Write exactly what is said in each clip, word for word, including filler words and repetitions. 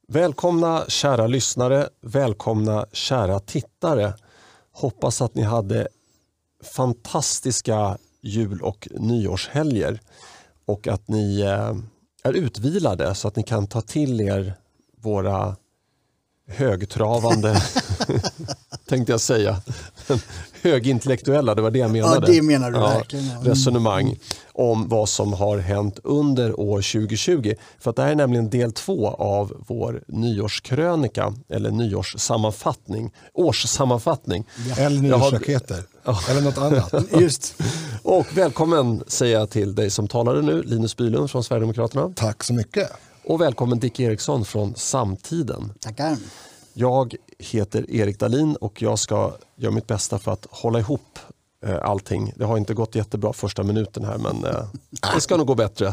Välkomna kära lyssnare, välkomna kära tittare. Hoppas att ni hade fantastiska jul- och nyårshelger och att ni är utvilade så att ni kan ta till er våra högtravande, tänkte jag säga, högintellektuella, det var det jag menade. Ja, det menar du ja, verkligen. Ja. Resonemang om vad som har hänt under år tjugo tjugo. För att det här är nämligen del två av vår nyårskrönika, eller nyårssammanfattning, årssammanfattning. Ja. Eller nyårsraketer, ja. Eller något annat. Just. Och välkommen säger jag till dig som talade nu, Linus Bylund från Sverigedemokraterna. Tack så mycket. Och välkommen Dick Eriksson från Samtiden. Tackar. Jag heter Erik Dahlin och jag ska göra mitt bästa för att hålla ihop eh, allting. Det har inte gått jättebra första minuten här, men eh, det ska nog gå bättre.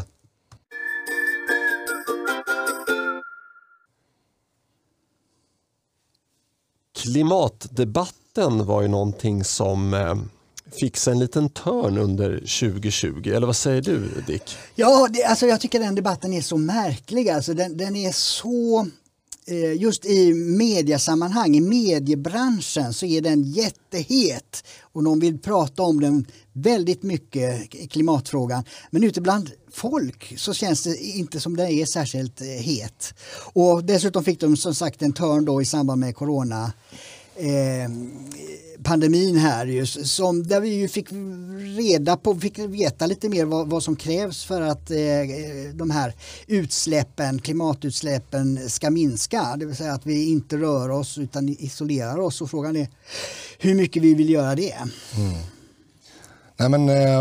Klimatdebatten var ju någonting som eh, fick sig en liten törn under tjugo tjugo. Eller vad säger du, Dick? Ja, det, alltså jag tycker den debatten är så märklig. Alltså den, den är så... Just i mediasammanhang, i mediebranschen så är den jättehet och de vill prata om den väldigt mycket, klimatfrågan. Men ute bland folk så känns det inte som den är särskilt het. Och dessutom fick de som sagt en törn då i samband med corona. Eh, pandemin här just, som där vi ju fick reda på, fick veta lite mer vad, vad som krävs för att eh, de här utsläppen, klimatutsläppen ska minska. Det vill säga att vi inte rör oss utan isolerar oss, och frågan är hur mycket vi vill göra det. Mm. Nej men eh,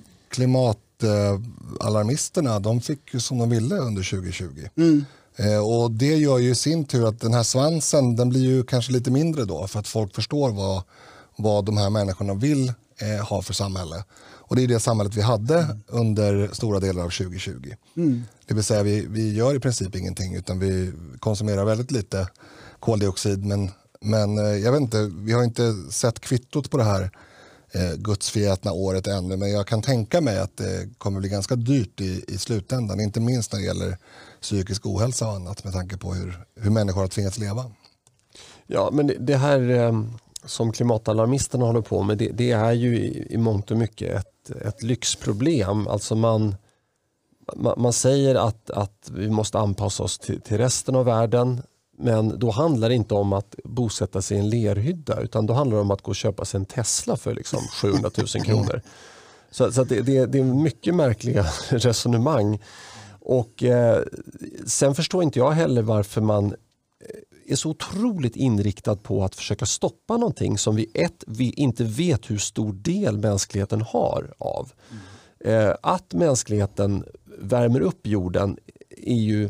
klimatalarmisterna, de fick ju som de ville under tjugo tjugo. Mm. Eh, och det gör ju i sin tur att den här svansen, den blir ju kanske lite mindre då, för att folk förstår vad, vad de här människorna vill eh, ha för samhälle. Och det är det samhället vi hade mm. under stora delar av tjugo tjugo. Mm. Det vill säga vi, vi gör i princip ingenting, utan vi konsumerar väldigt lite koldioxid. Men, men eh, jag vet inte, vi har inte sett kvittot på det här eh, gudsförgätna året ännu. Men jag kan tänka mig att det kommer bli ganska dyrt i, i slutändan. Inte minst när det gäller psykisk ohälsa och annat, med tanke på hur, hur människor har tvingats leva. Ja, men det här eh, som klimatalarmisterna håller på med, det, det är ju i, i mångt och mycket ett, ett lyxproblem. Alltså man, man, man säger att, att vi måste anpassa oss till, till resten av världen, men då handlar det inte om att bosätta sig i en lerhydda, utan då handlar det om att gå och köpa sig en Tesla för liksom sjuhundratusen kronor. Så, så att det, det, det är mycket märkliga resonemang. Och eh, sen förstår inte jag heller varför man är så otroligt inriktad på att försöka stoppa någonting som vi ett, vi inte vet hur stor del mänskligheten har av. Mm. Eh, att mänskligheten värmer upp jorden är ju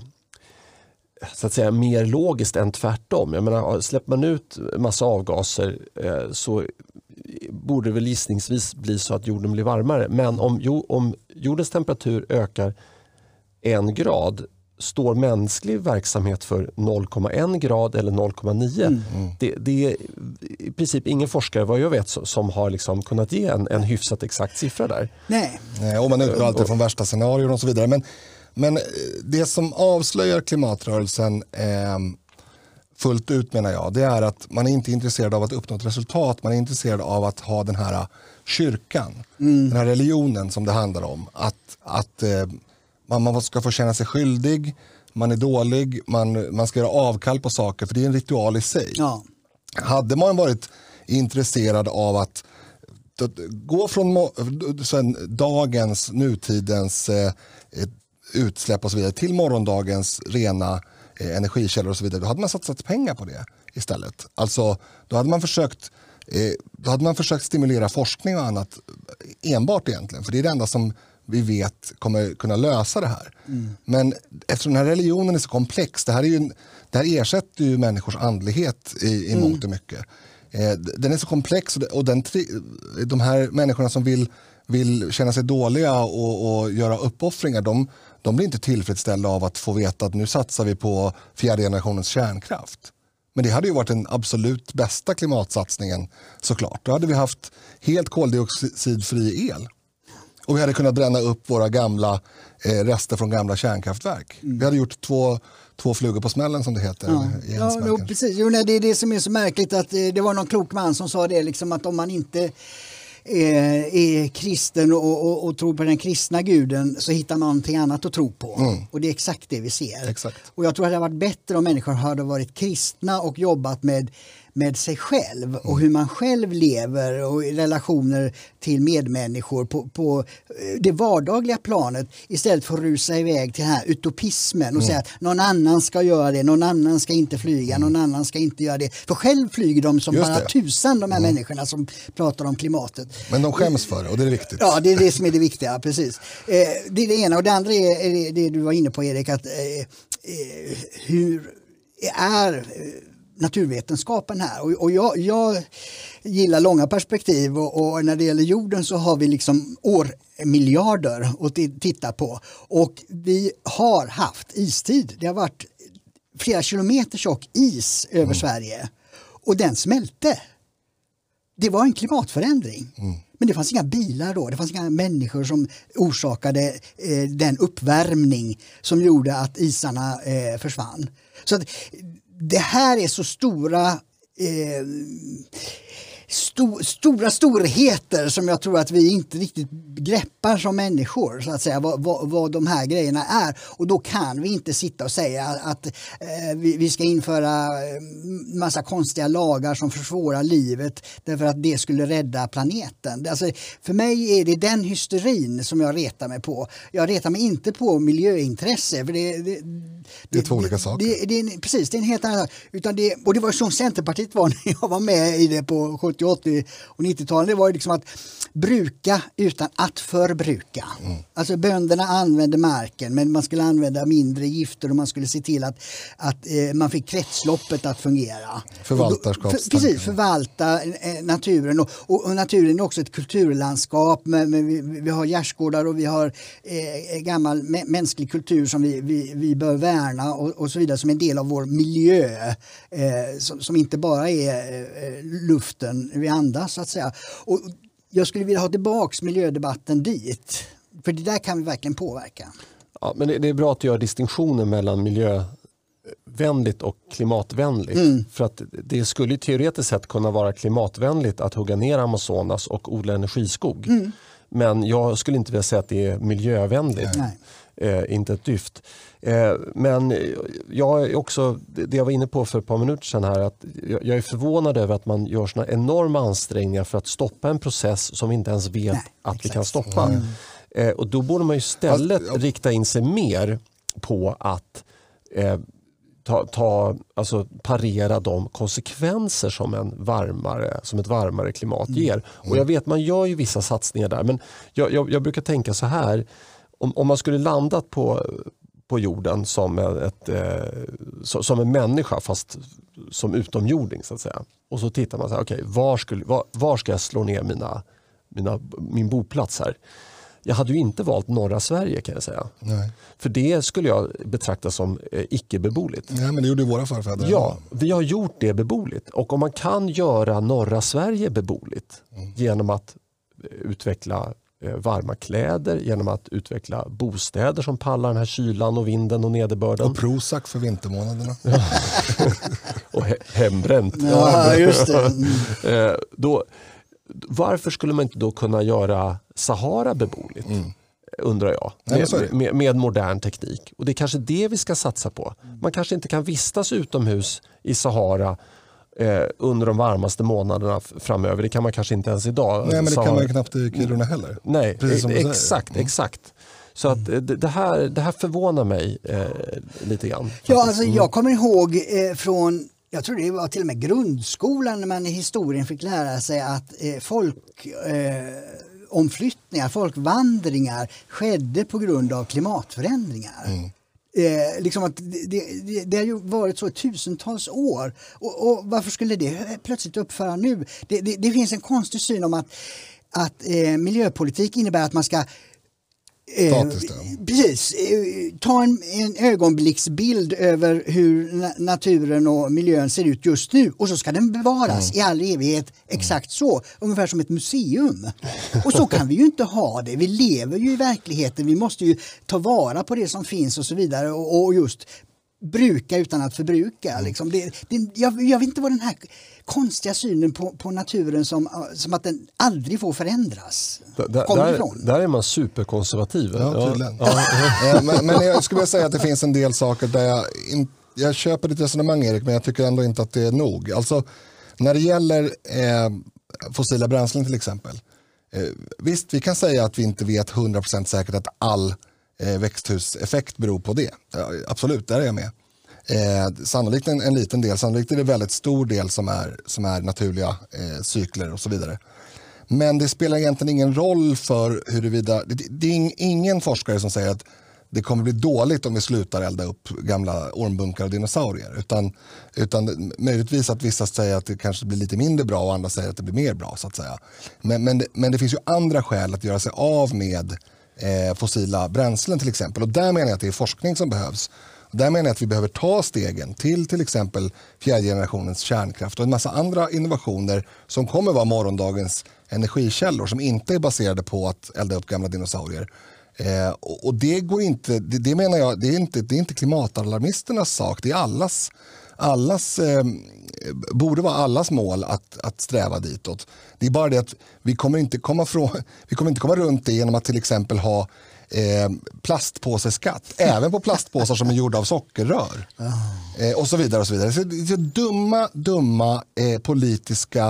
så att säga mer logiskt än tvärtom. Jag menar, släpper man ut massa avgaser eh, så borde det väl gissningsvis bli så att jorden blir varmare. Men om, jo, om jordens temperatur ökar en grad, står mänsklig verksamhet för noll komma en grad eller noll komma nio. Mm. Det, det är i princip ingen forskare vad jag vet som har liksom kunnat ge en, en hyfsat exakt siffra där. Nej. Nej, och man utgår alltid från värsta scenarier och så vidare. Men, men det som avslöjar klimatrörelsen eh, fullt ut, menar jag, det är att man är inte intresserad av att uppnå ett resultat. Man är intresserad av att ha den här kyrkan, mm. den här religionen som det handlar om. Att, att eh, man ska få känna sig skyldig, man är dålig, man, man ska göra avkall på saker, för det är en ritual i sig. Ja. Hade man varit intresserad av att, att gå från sen, dagens, nutidens eh, utsläpp och så vidare till morgondagens rena eh, energikällor och så vidare, då hade man satsat pengar på det istället. Alltså, då hade man försökt eh, då hade man försökt stimulera forskning och annat enbart egentligen, för det är det enda som vi vet kommer kunna lösa det här. Mm. Men eftersom den här religionen är så komplex, det här, är ju, det här ersätter ju människors andlighet i, i mm. mångt och mycket. Eh, den är så komplex, och, och den, de här människorna som vill, vill känna sig dåliga och, och göra uppoffringar, de, de blir inte tillfredsställda av att få veta att nu satsar vi på fjärde generationens kärnkraft. Men det hade ju varit den absolut bästa klimatsatsningen, såklart. Då hade vi haft helt koldioxidfri el. Och vi hade kunnat bränna upp våra gamla eh, rester från gamla kärnkraftverk. Mm. Vi hade gjort två, två flugor på smällen som det heter. Ja, ja jo, precis. Jo, nej, det är det som är så märkligt att eh, det var någon klok man som sa det liksom att om man inte eh, är kristen och, och, och tror på den kristna guden så hittar man någonting annat att tro på. Mm. Och det är exakt det vi ser. Exakt. Och jag tror att det hade varit bättre om människor hade varit kristna och jobbat med med sig själv och hur man själv lever och i relationer till medmänniskor på, på det vardagliga planet istället för att rusa iväg till den här utopismen och mm. säga att någon annan ska göra det, någon annan ska inte flyga, mm. någon annan ska inte göra det. För själv flyger de som bara tusan de här mm. människorna som pratar om klimatet. Men de skäms för det och det är viktigt. Ja, det är det som är det viktiga, precis. Eh, det är det ena och det andra är, är det du var inne på, Erik, att eh, eh, hur är eh, naturvetenskapen här och, och jag, jag gillar långa perspektiv och, och när det gäller jorden så har vi liksom årmiljarder att titta på och vi har haft istid. Det har varit flera kilometer tjock is över mm. Sverige och den smälte. Det var en klimatförändring. Mm. Men det fanns inga bilar då, det fanns inga människor som orsakade eh, den uppvärmning som gjorde att isarna eh, försvann. Så att det här är så stora eh, sto, stora storheter som jag tror att vi inte riktigt greppar som människor så att säga vad, vad, vad de här grejerna är och då kan vi inte sitta och säga att eh, vi, vi ska införa massa konstiga lagar som försvårar livet därför att det skulle rädda planeten. Alltså, för mig är det den hysterin som jag retar mig på. Jag retar mig inte på miljöintresse för det, det Det är två olika saker. Det, det, det, precis, det är en helt annan sak. Utan det, och det var som Centerpartiet var när jag var med i det på sjuttio, åttio och nittio-talen. Det var ju liksom att bruka utan att förbruka. Mm. Alltså bönderna använde marken men man skulle använda mindre gifter och man skulle se till att, att eh, man fick kretsloppet att fungera. Förvaltarskapstanken. För, precis, förvalta eh, naturen. Och, och, och naturen är också ett kulturlandskap. Men, men vi, vi har gärdsgårdar och vi har eh, gammal mä- mänsklig kultur som vi, vi, vi bör värna och, och så vidare som en del av vår miljö eh, som, som inte bara är eh, luften vi andas så att säga. Och jag skulle vilja ha tillbaks miljödebatten dit för det där kan vi verkligen påverka. Ja, men det, det är bra att du gör distinktioner mellan miljövänligt och klimatvänligt mm. för att det skulle teoretiskt sett kunna vara klimatvänligt att hugga ner Amazonas och odla energiskog. Mm. Men jag skulle inte vilja säga att det är miljövänligt. Nej. Eh, inte ett dyft. Eh, men jag är också, det jag var inne på för ett par minuter sedan här, att jag, jag är förvånad över att man gör såna enorma ansträngningar för att stoppa en process som vi inte ens vet Nej, att exakt. vi kan stoppa. Mm. Eh, och då borde man ju istället Fast, ja. rikta in sig mer på att eh, ta, ta, alltså parera de konsekvenser som, en varmare, som ett varmare klimat mm. ger. Och jag vet, man gör ju vissa satsningar där, men jag, jag, jag brukar tänka så här, om, om man skulle landat på, på jorden som, ett, eh, som en människa fast som utomjording så att säga. Och så tittar man så här, okej, okay, var, skulle, var, var ska jag slå ner mina, mina, min boplats här? Jag hade ju inte valt norra Sverige kan jag säga. Nej. För det skulle jag betrakta som eh, icke-beboeligt. Nej, men det gjorde våra förfäder. Ja, vi har gjort det beboeligt. Och om man kan göra norra Sverige beboeligt mm. genom att utveckla eh, varma kläder, genom att utveckla bostäder som pallar den här kylan och vinden och nederbörden. Och Prozac för vintermånaderna. Ja. och he- hembränt. Ja, just det. Mm. eh, då... Varför skulle man inte då kunna göra Sahara beboeligt? Mm. Undrar jag. Med, Nej, med, med modern teknik. Och det är kanske det vi ska satsa på. Man kanske inte kan vistas utomhus i Sahara eh, under de varmaste månaderna framöver. Det kan man kanske inte ens idag. Nej, men det Sahara. kan man ju knappt i Kiruna heller. Nej, Precis som exakt, mm. exakt. Så att det, det, här, det här förvånar mig eh, lite grann. Ja, alltså, jag kommer ihåg eh, från jag tror det var till och med grundskolan när man i historien fick lära sig att eh, folk eh, omflyttningar, folkvandringar skedde på grund av klimatförändringar. Mm. Eh, liksom att det, det, det har ju varit så tusentals år och, och varför skulle det plötsligt uppföra nu? Det, det, det finns en konstig syn om att, att eh, miljöpolitik innebär att man ska Statiskt, eh, precis. Eh, ta en, en ögonblicksbild över hur na- naturen och miljön ser ut just nu och så ska den bevaras mm. i all evighet exakt mm. så. Ungefär som ett museum. Och så kan vi ju inte ha det. Vi lever ju i verkligheten. Vi måste ju ta vara på det som finns och så vidare och, och just bruka utan att förbruka. Liksom. Det, det, jag, jag vet inte vad den här konstiga synen på, på naturen som, som att den aldrig får förändras. D- där, där är man superkonservativ. Ja, tydligen. Ja. Ja, men, men jag skulle vilja säga att det finns en del saker där jag, in, jag köper ditt resonemang, Erik, men jag tycker ändå inte att det är nog. Alltså, när det gäller eh, fossila bränslen till exempel. Eh, visst, vi kan säga att vi inte vet hundra procent säkert att all eh, växthuseffekt beror på det. Ja, absolut, där är jag med. Eh, sannolikt en, en liten del, sannolikt är det väldigt stor del som är, som är naturliga eh, cykler och så vidare. Men det spelar egentligen ingen roll för huruvida, det, det är ingen forskare som säger att det kommer bli dåligt om vi slutar elda upp gamla ormbunkar och dinosaurier. Utan, utan möjligtvis att vissa säger att det kanske blir lite mindre bra och andra säger att det blir mer bra så att säga. Men, men, men det finns ju andra skäl att göra sig av med eh, fossila bränslen till exempel. Och där menar jag att det är forskning som behövs. Där menar jag att vi behöver ta stegen till till exempel fjärde generationens kärnkraft och en massa andra innovationer som kommer vara morgondagens energikällor som inte är baserade på att elda upp gamla dinosaurier. Eh, och, och det går inte, det, det menar jag, det är inte, det är inte klimatalarmisternas sak, det är allas, allas eh, borde vara allas mål att, att sträva ditåt. Det är bara det att vi kommer inte komma, från, vi kommer inte komma runt det genom att till exempel ha Eh, plastpåseskatt, även på plastpåsar som är gjorda av sockerrör eh, och så vidare och så vidare. Så det är dumma, dumma eh, politiska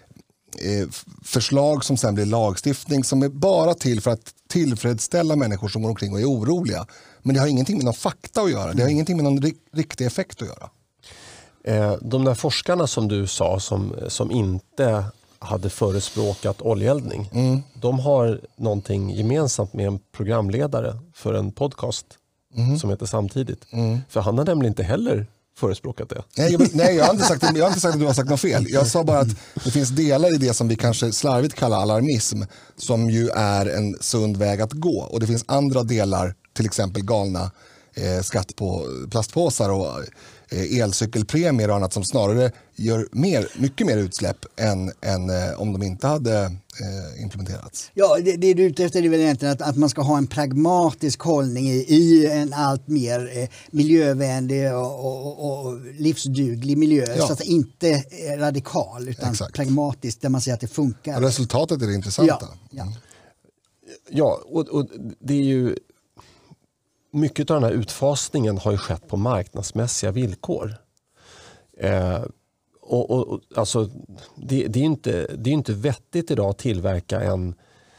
eh, förslag som sen blir lagstiftning som är bara till för att tillfredsställa människor som går omkring och är oroliga. Men det har ingenting med någon fakta att göra. Det har ingenting med någon ri- riktig effekt att göra. Eh, de där forskarna som du sa som, som inte hade förespråkat oljeeldning. Mm. De har någonting gemensamt med en programledare för en podcast mm. som heter Samtidigt. Mm. För han har nämligen inte heller förespråkat det. Nej, jag, nej jag, har inte sagt, jag har inte sagt att du har sagt något fel. Jag sa bara att det finns delar i det som vi kanske slarvigt kallar alarmism som ju är en sund väg att gå. Och det finns andra delar, till exempel galna eh, skatt på plastpåsar och elcykelpremier och annat som snarare gör mer, mycket mer utsläpp än, än eh, om de inte hade eh, implementerats. Ja, det, det du är ute efter är väl egentligen att, att man ska ha en pragmatisk hållning i, i en allt mer eh, miljövänlig och, och, och livsduglig miljö. Ja. Så att det inte är radikal utan Exakt. pragmatiskt där man ser att det funkar. Resultatet är det intressanta. Ja, ja. Mm. ja och, och det är ju mycket av den här utfasningen har ju skett på marknadsmässiga villkor. Eh, och, och, alltså, det, det är inte, det är inte vettigt idag att tillverka en,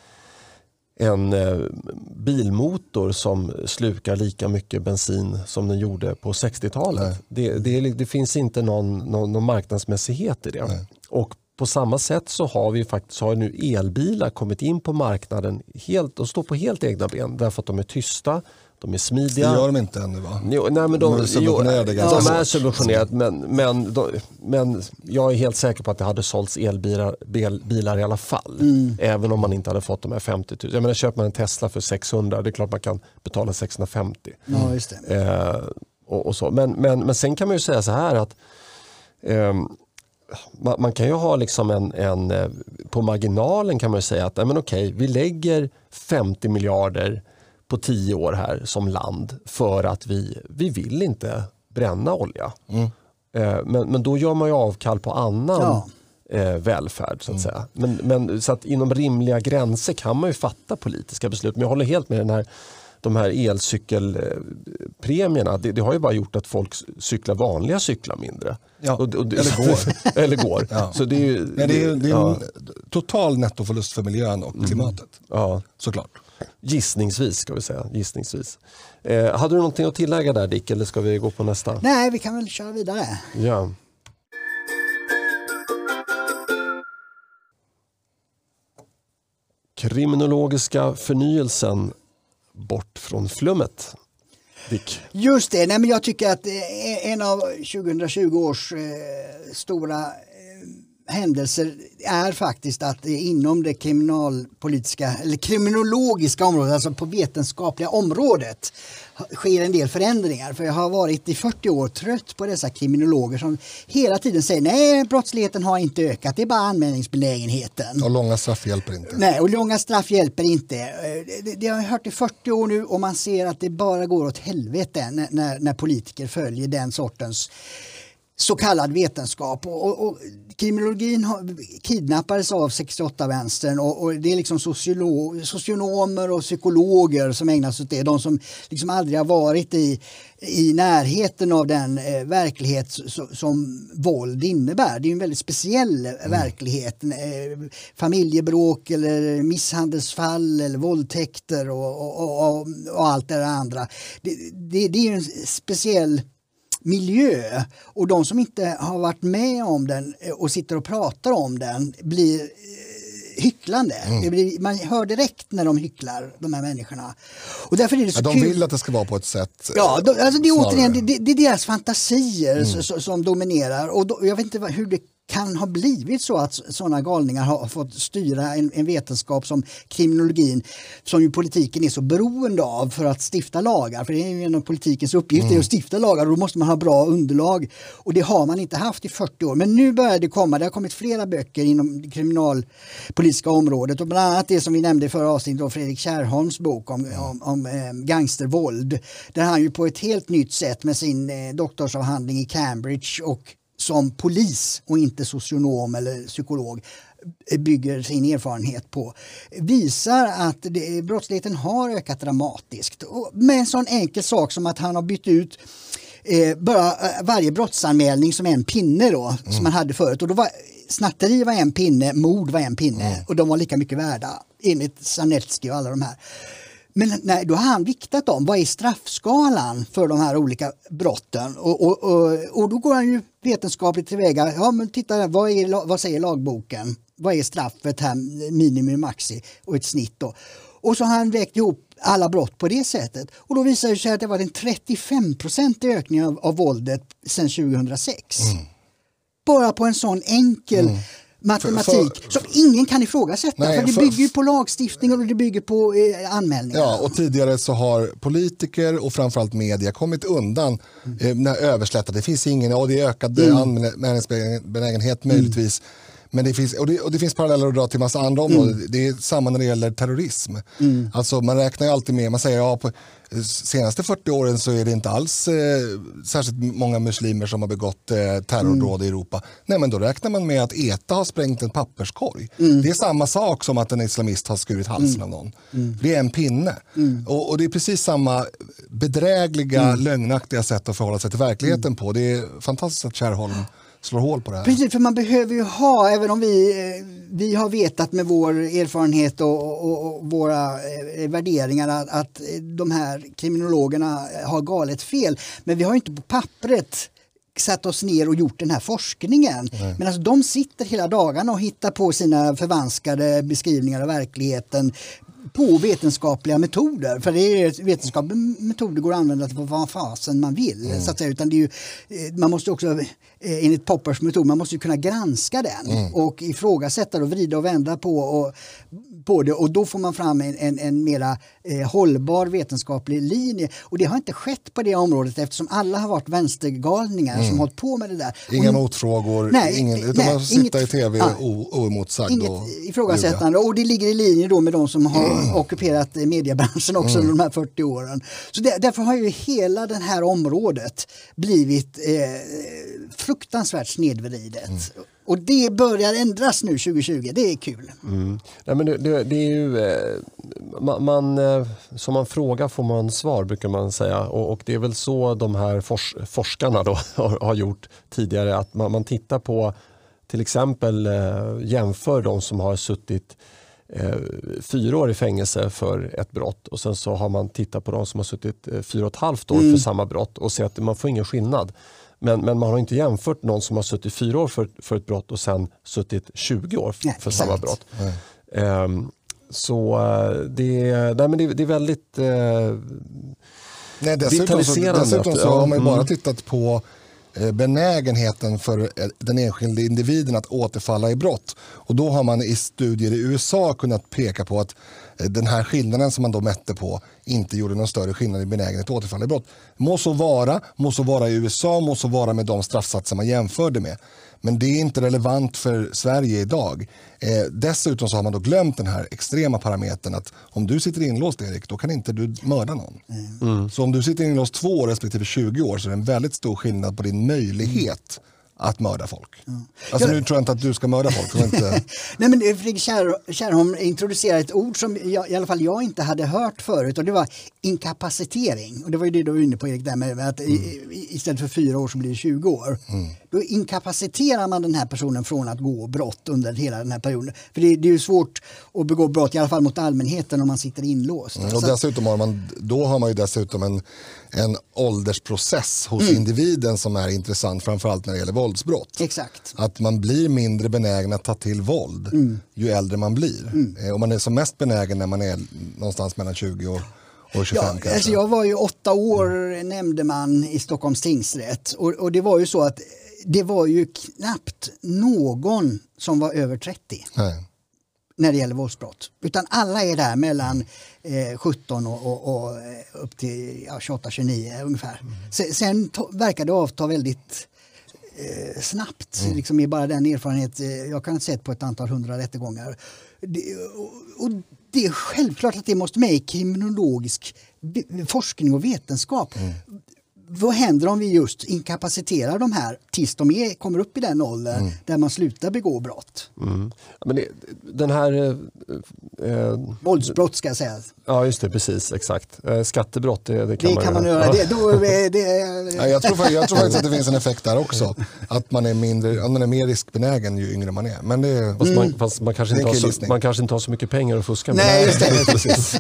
en eh, bilmotor som slukar lika mycket bensin som den gjorde på sextiotalet. Det, det, det finns inte någon, någon, någon marknadsmässighet i det. Nej. Och på samma sätt så har vi faktiskt har nu elbilar kommit in på marknaden helt, och står på helt egna ben därför att de är tysta. De är smidiga. Det gör de inte ännu va? Jo, nej, men de, de är subventionerade. Jo, de är subventionerade men, men, de, men jag är helt säker på att det hade sålts elbilar bil, bilar i alla fall. Mm. Även om man inte hade fått de här femtio tusen. Jag menar, köper man en Tesla för sexhundra, det är klart man kan betala sexhundrafemtio. Ja, just det. Eh, och, och så. Men, men, men sen kan man ju säga så här att eh, man, man kan ju ha liksom en, en på marginalen kan man ju säga att men okej, vi lägger femtio miljarder på tio år här som land för att vi, vi vill inte bränna olja. Mm. Eh, men, men då gör man ju avkall på annan ja. eh, välfärd så att mm. säga. Men, men, så att inom rimliga gränser kan man ju fatta politiska beslut. Men jag håller helt med den här, de här elcykelpremierna. Det, det har ju bara gjort att folk cyklar vanliga cyklar mindre. Ja. Och, och, eller går. eller går. Ja. Så det är ju, det, det är, det är ja. en total nettoförlust för miljön och klimatet. Mm. Ja. Såklart. Gissningsvis ska vi säga. Gissningsvis. Eh, hade du någonting att tillägga där Dick eller ska vi gå på nästa? Nej, vi kan väl köra vidare. Ja. Kriminologiska förnyelsen bort från flummet. Dick. Just det, nej, men jag tycker att en av tjugo tjugo års eh, stora eh, händelser är faktiskt att inom det kriminalpolitiska eller kriminologiska området, alltså på vetenskapliga området, sker en del förändringar. För jag har varit i fyrtio år trött på dessa kriminologer som hela tiden säger nej, brottsligheten har inte ökat, det är bara anmälningsbenägenheten. Och långa straff hjälper inte. Nej, och långa straff hjälper inte. Det, det har jag hört i fyrtio år nu och man ser att det bara går åt helvete när, när, när politiker följer den sortens så kallad vetenskap. Och, och, och kriminologin har, kidnappades av sextioåtta-vänstern och, och det är liksom sociolo- socionomer och psykologer som ägnar sig åt det. De som liksom aldrig har varit i, i närheten av den eh, verklighet so, som våld innebär. Det är en väldigt speciell mm. verklighet. Eh, familjebråk eller misshandelsfall eller våldtäkter och, och, och, och allt det andra. Det, det, det är en speciell miljö och de som inte har varit med om den och sitter och pratar om den blir hycklande. Mm. Det blir, man hör direkt när de hycklar, de här människorna. Och därför är det så ja, de kul. vill att det ska vara på ett sätt. Ja, de, alltså det är snarare. återigen det, det är deras fantasier mm. som, som dominerar och då, jag vet inte hur det kan ha blivit så att sådana galningar har fått styra en, en vetenskap som kriminologin, som ju politiken är så beroende av för att stifta lagar. För det är ju en av politikens uppgifter mm. att stifta lagar och då måste man ha bra underlag. Och det har man inte haft i fyrtio år. Men nu börjar det komma, det har kommit flera böcker inom det kriminalpolitiska området och bland annat det som vi nämnde i förra avsnittet av Fredrik Kärrholms bok om, mm. om, om eh, gangstervåld. Där han ju på ett helt nytt sätt med sin eh, doktorsavhandling i Cambridge och som polis och inte socionom eller psykolog bygger sin erfarenhet på, visar att det, brottsligheten har ökat dramatiskt. Och med en sån enkel sak som att han har bytt ut eh, bara eh, varje brottsanmälning som en pinne då, mm. som man hade förut. Och då var snatteri var en pinne, mord var en pinne mm. och de var lika mycket värda enligt Sarnecki och alla de här. Men nej, då har han viktat om vad är straffskalan för de här olika brotten och, och, och, och då går han ju vetenskapligt tillväga. Ja men titta här, vad, är, vad säger lagboken? Vad är straffet här, minimum maxi och ett snitt då? Och så har han vägt ihop alla brott på det sättet. Och då visar det sig att det var en trettiofem procent ökning av, av våldet sedan tjugohundrasex. Mm. Bara på en sån enkel mm. matematik för, för, som ingen kan ifrågasätta. Nej, för det för, bygger ju på lagstiftning och det bygger på eh, anmälningar. Ja, och tidigare så har politiker och framförallt media kommit undan mm. eh, när överslättat. Det finns ingen, och det är ökad mm. anmälningsbenägenhet möjligtvis. Mm. Men det finns, och det, och det finns paralleller att dra till massa andra områden. Mm. Det är samma när det gäller terrorism. Mm. Alltså man räknar ju alltid med, man säger ja på senaste fyrtio åren så är det inte alls eh, särskilt många muslimer som har begått eh, terrordåd mm. i Europa. Nej men då räknar man med att ETA har sprängt en papperskorg. Mm. Det är samma sak som att en islamist har skurit halsen mm. av någon. Mm. Det är en pinne. Mm. Och, och det är precis samma bedrägliga, mm. lögnaktiga sätt att förhålla sig till verkligheten mm. på. Det är fantastiskt att Kärrholm slår hål på det här. Precis, för man behöver ju ha, även om vi, vi har vetat med vår erfarenhet och, och, och våra eh, värderingar att, att de här kriminologerna har galet fel. Men vi har ju inte på pappret satt oss ner och gjort den här forskningen. Nej. Men alltså, de sitter hela dagarna och hittar på sina förvanskade beskrivningar av verkligheten på vetenskapliga metoder. För det är vetenskapliga metoder går att använda på vad fasen man vill. Mm. Så att säga. Utan det är ju, man måste också, enligt Poppers metod, man måste ju kunna granska den mm. och ifrågasätta och vrida och vända på, och, på det. Och då får man fram en, en, en mera eh, hållbar vetenskaplig linje. Och det har inte skett på det området eftersom alla har varit vänstergalningar mm. som har hållit på med det där. Inga och, motfrågor, nej, ingen, utan nej, man sitter inget, i tv ja, oemotsagd. Inget och ifrågasättande. Och det ligger i linje då med de som har mm. ockuperat mediebranschen också mm. under de här fyrtio åren. Så där, därför har ju hela det här området blivit eh, fruktansvärt snedvridet. Mm. Och det börjar ändras nu tjugo tjugo. Det är kul. Mm. Nej, men det, det, det är ju eh, man, man eh, som man frågar får man svar, brukar man säga. Och, och det är väl så de här fors, forskarna då har, har gjort tidigare, att man, man tittar på till exempel eh, jämför de som har suttit eh, fyra år i fängelse för ett brott och sen så har man tittat på de som har suttit eh, fyra och ett halvt år mm. för samma brott och ser att man får ingen skillnad. Men, men man har inte jämfört någon som har suttit fyra år för, för ett brott och sen suttit tjugo år för, för samma brott. Um, så det, nej, men det, det är väldigt uh, nej, dessutom vitaliserande. Så, dessutom så har man ju bara tittat på benägenheten för den enskilda individen att återfalla i brott. Och då har man i studier i U S A kunnat peka på att den här skillnaden som man då mätte på inte gjorde någon större skillnad i benägenhet att återfalla i brott. Må så vara, må så vara i U S A, må så vara med de straffsatser man jämförde med. Men det är inte relevant för Sverige idag. Eh, dessutom så har man då glömt den här extrema parametern att om du sitter inlåst, Erik, då kan inte du mörda någon. Mm. Så om du sitter inlåst två år respektive tjugo år så är det en väldigt stor skillnad på din möjlighet mm. att mörda folk. Mm. Alltså nu tror jag inte att du ska mörda folk. Inte... Nej, men Fredrik Kjär, Kärrholm introducerade ett ord som jag, i alla fall jag inte hade hört förut, och det var inkapacitering. Och det var ju det du var inne på, Erik, där med att mm. i, istället för fyra år så blir det tjugo år. Mm. Då inkapaciterar man den här personen från att gå brott under hela den här perioden. För det, det är ju svårt att begå brott, i alla fall mot allmänheten, om man sitter inlåst. Mm. Och dessutom har man, då har man ju dessutom en, en åldersprocess hos mm. individen som är intressant, framförallt när det gäller våldsbrott. Exakt. Att man blir mindre benägen att ta till våld mm. ju äldre man blir. Mm. Och man är som mest benägen när man är någonstans mellan tjugo och och tjugofem. Ja, alltså jag var ju åtta år nämndeman i Stockholms tingsrätt, och, och det var ju så att det var ju knappt någon som var över trettio. Nej. När det gäller våldsbrott. Utan alla är där mellan eh, sjutton och, och, och upp till ja, tjugoåtta tjugonio ungefär. Mm. Sen, sen to, verkar det avta väldigt eh, snabbt. Mm. Liksom i bara den erfarenhet eh, jag kan ha sett på ett antal hundra rättegångar. Det, och, och det är självklart att det måste med i kriminologisk forskning och vetenskap. Mm. Vad händer om vi just inkapaciterar de här tills de är, kommer upp i den åldern mm. där man slutar begå brott? Mm. Men det, den här... Eh, eh, Våldsbrott ska jag säga. Ja, just det, precis, exakt. Eh, skattebrott, det, det kan det man kan göra. Man göra. Det, då, det, det, ja, jag, tror, jag tror faktiskt att det finns en effekt där också. Att man är, mindre, man är mer riskbenägen ju yngre man är. Men det, fast man, fast man, kanske inte har så, man kanske inte har så mycket pengar att fuska med. Nej, just det. Precis.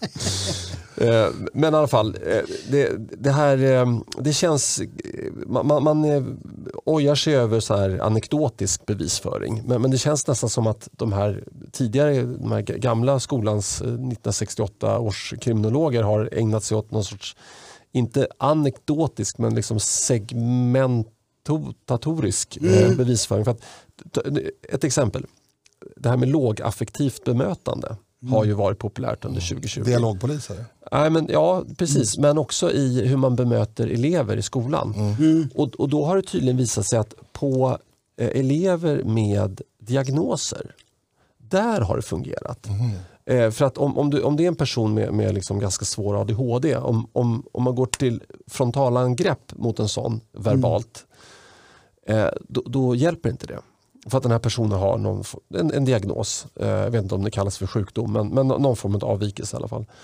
Men i alla fall, det, det här, det känns, man, man ojar sig över så här anekdotisk bevisföring, men, men det känns nästan som att de här tidigare, de här gamla skolans nittonhundrasextioåtta års kriminologer har ägnat sig åt någon sorts, inte anekdotisk, men liksom segmentatorisk mm. bevisföring. För att, ett exempel, det här med lågaffektivt bemötande har ju varit populärt under tjugo tjugo. Dialogpoliser? Nej, men, ja, precis. Mm. Men också i hur man bemöter elever i skolan. Mm. Och, och då har det tydligen visat sig att på eh, elever med diagnoser, där har det fungerat. Mm. Eh, för att om, om, du, om det är en person med, med liksom ganska svår A D H D, om, om, om man går till frontalangrepp mot en sån verbalt, mm. eh, då, då hjälper inte det. För att den här personen har någon, en, en diagnos. Eh, jag vet inte om det kallas för sjukdom, men, men någon form av avvikelse i alla fall.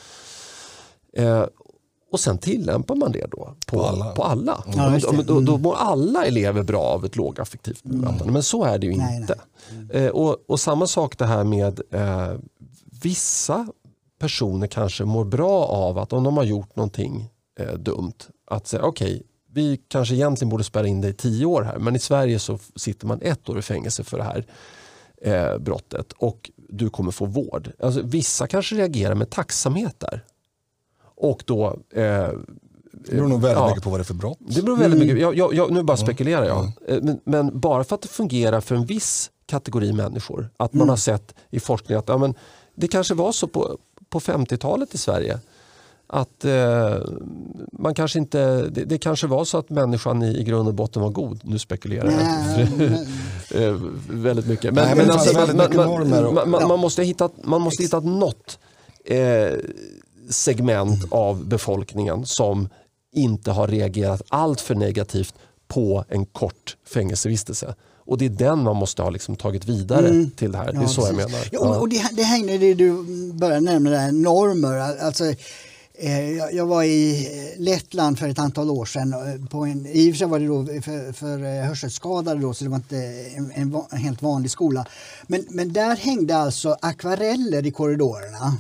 Eh, och sen tillämpar man det då på, på alla. På alla. Ja, då, då, då mår alla elever bra av ett lågaffektivt bemötande. Mm. Men så är det ju nej, inte. Nej. Eh, och, och samma sak det här med eh, vissa personer kanske mår bra av att om de har gjort någonting eh, dumt, att säga okej, okay, vi kanske egentligen borde spärra in dig i tio år här, men i Sverige så sitter man ett år i fängelse för det här eh, brottet och du kommer få vård. Alltså, vissa kanske reagerar med tacksamhet där. Och då... Eh, det beror nog väldigt ja, mycket på vad det är för brott. Det beror väldigt mycket. Jag, jag, jag, nu bara spekulerar jag. Mm. Men, men bara för att det fungerar för en viss kategori människor, att man mm. har sett i forskning att ja, men, det kanske var så på, på femtiotalet i Sverige att eh, man kanske inte, det, det kanske var så att människan i, i grund och botten var god. Nu spekulerar jag eh, väldigt mycket. Men, Nej, men, men alltså, man, mycket man, man, man, man måste hitta, man måste hitta något eh, segment av befolkningen som inte har reagerat allt för negativt på en kort fängelsevistelse. Och det är den man måste ha liksom tagit vidare mm. till det här. Det är ja, så precis. Jag menar. Ja, och det, det hänger det du började nämna där, normer. Alltså, eh, jag var i Lettland för ett antal år sedan. På en, I och för sig var det då för, för hörselskadade då, så det var inte en, en, en helt vanlig skola. Men, men där hängde alltså akvareller i korridorerna.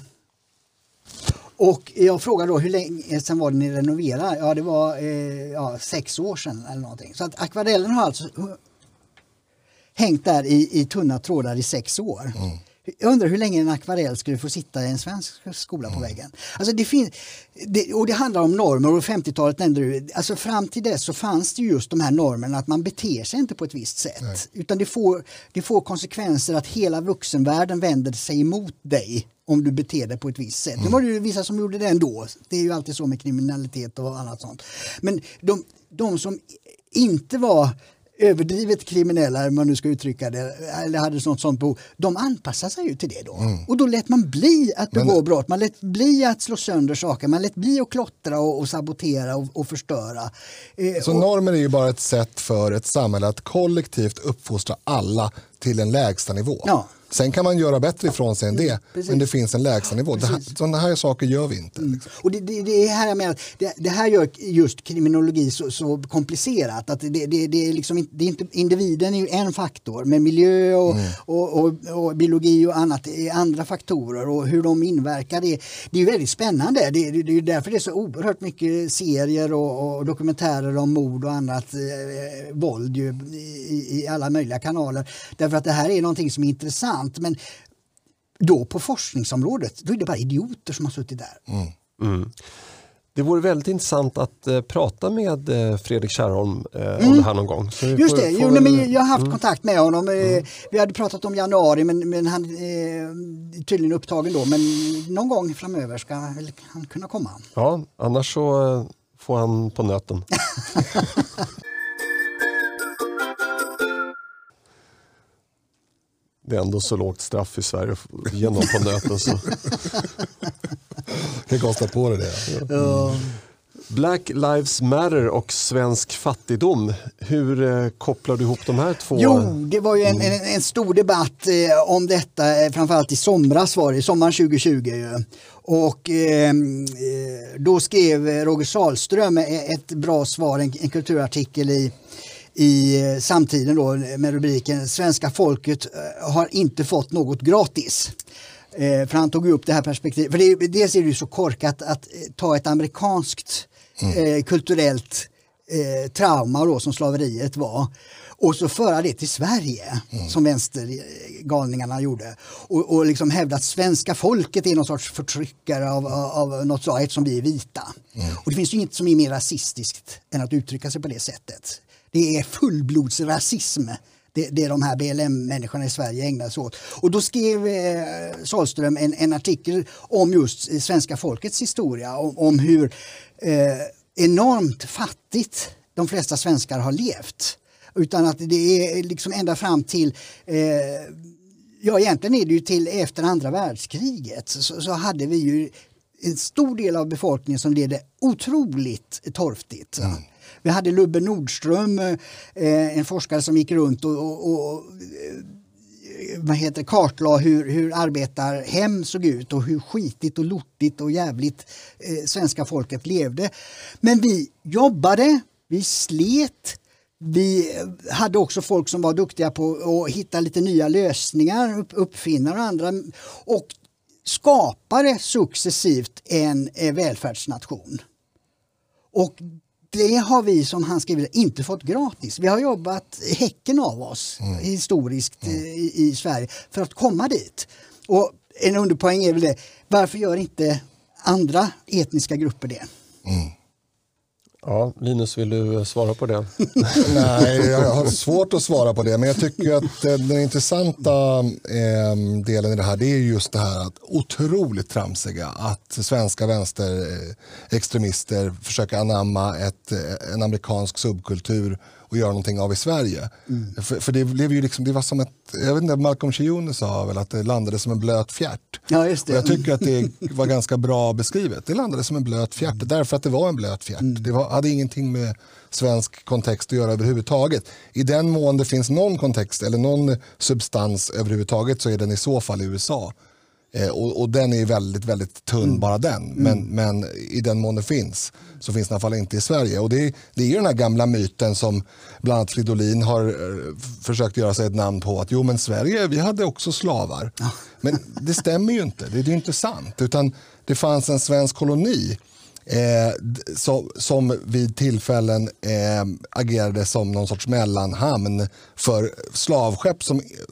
Och jag frågade då hur länge sedan var det ni renoverade? Ja, det var eh, ja, sex år sedan eller någonting. Så att akvarellen har alltså hängt där i, i tunna trådar i sex år. Mm. Jag undrar hur länge en akvarell skulle få sitta i en svensk skola på mm. väggen. Alltså det finns, det, och det handlar om normer, och femtiotalet nämnde du. Alltså fram till dess så fanns det just de här normerna att man beter sig inte på ett visst sätt. Nej. Utan det får, det får konsekvenser att hela vuxenvärlden vänder sig emot dig om du beter dig på ett visst sätt. Mm. Nu var det ju vissa som gjorde det ändå. Det är ju alltid så med kriminalitet och annat sånt. Men de, de som inte var överdrivet kriminella, om man nu ska uttrycka det, eller hade sånt sånt behov, de anpassar sig ju till det då. Mm. Och då lät man bli att begå Men, brott, man lät bli att slå sönder saker, man lät bli att klottra och, och sabotera och, och förstöra. Eh, så och, normer är ju bara ett sätt för ett samhälle att kollektivt uppfostra alla till en lägsta nivå. Ja. Sen kan man göra bättre ifrån sig än det, mm, men det finns en lägsta nivå. Det här, sådana här saker gör vi inte. Mm. Och det, det, det, är här jag menar, det, det här gör just kriminologi så, så komplicerat. Att det, det, det är liksom, det är inte, individen är ju en faktor, men miljö och, mm. och, och, och biologi och annat är andra faktorer. Och hur de inverkar, det, det är ju väldigt spännande. Det, det, det är därför det är så oerhört mycket serier och, och dokumentärer om mord och annat eh, våld ju, i, i alla möjliga kanaler. Därför att det här är någonting som är intressant. Men då på forskningsområdet, då är det bara idioter som har suttit där. Mm. Mm. Det vore väldigt intressant att uh, prata med uh, Fredrik Kärrholm uh, mm. om det här någon gång. Så Just får, det, får jo, väl... men jag har haft mm. kontakt med honom. Mm. Vi hade pratat om januari, men, men han är tydligen upptagen då. Men någon gång framöver ska han kunna komma. Ja, annars så uh, får han på nöten. Det är ändå så lågt straff i Sverige genom på nöten. Så. Det kostar på det. det. Ja. Black Lives Matter och svensk fattigdom. Hur eh, kopplar du ihop de här två? Jo, det var ju en, en, en stor debatt eh, om detta, eh, framförallt i somras var det, sommaren tjugo tjugo. Ju. Och eh, då skrev Roger Salström ett bra svar, en, en kulturartikel i i Samtiden då, med rubriken Svenska folket har inte fått något gratis. Eh, för han tog upp det här perspektivet. För det, dels är det ju så korkat att ta ett amerikanskt mm. eh, kulturellt eh, trauma då, som slaveriet var, och så föra det till Sverige mm. som vänstergalningarna gjorde. Och, och liksom hävda att svenska folket är någon sorts förtryckare av, av, av något så, eftersom vi är vita. Mm. Och det finns ju inget som är mer rasistiskt än att uttrycka sig på det sättet. Det är fullblodsrasism, det, det är de här B L M-människorna i Sverige ägnar sig åt. Och då skrev eh, Salström en, en artikel om just svenska folkets historia, om, om hur eh, enormt fattigt de flesta svenskar har levt. Utan att det är liksom ända fram till, eh, ja egentligen är det ju till efter andra världskriget, så, så hade vi ju en stor del av befolkningen som levde otroligt torftigt. Mm. Vi hade Lubbe Nordström, eh, en forskare som gick runt och, och, och vad heter, kartlade hur, hur arbetarhem såg ut och hur skitigt och lortigt och jävligt eh, svenska folket levde. Men vi jobbade, vi slet, vi hade också folk som var duktiga på att hitta lite nya lösningar, upp, uppfinnare och andra, och skapade successivt en eh, välfärdsnation. Och det har vi, som han skriver, inte fått gratis. Vi har jobbat häcken av oss mm. historiskt mm. i, i Sverige för att komma dit. Och en underpoäng är väl det, varför gör inte andra etniska grupper det? Mm. Ja, Linus, vill du svara på det? Nej, jag har svårt att svara på det. Men jag tycker att den intressanta eh, delen i det här, det är just det här att otroligt tramsiga att svenska vänsterextremister försöker anamma ett, en amerikansk subkultur och göra någonting av i Sverige. Mm. För, för det blev ju liksom, det var som ett, jag vet inte, Malcolm Chione sa väl att det landade som en blöt fjärt. Ja, just det. Och jag tycker att det var ganska bra beskrivet. Det landade som en blöt fjärt, mm. därför att det var en blöt fjärt. Mm. Det var, hade ingenting med svensk kontext att göra överhuvudtaget. I den mån det finns någon kontext eller någon substans överhuvudtaget, så är den i så fall i U S A. Eh, och, och den är väldigt, väldigt tunn, mm. bara den. Men, mm. men i den mån det finns, så finns det i alla fall inte i Sverige. Och det, det är ju den här gamla myten som bland annat Fridolin har uh, försökt göra sig ett namn på. Att jo, men Sverige, vi hade också slavar. Ja. Men det stämmer ju inte. Det är ju inte sant. Utan det fanns en svensk koloni Eh, så, som vid tillfällen eh, agerade som någon sorts mellanhamn för slavskepp som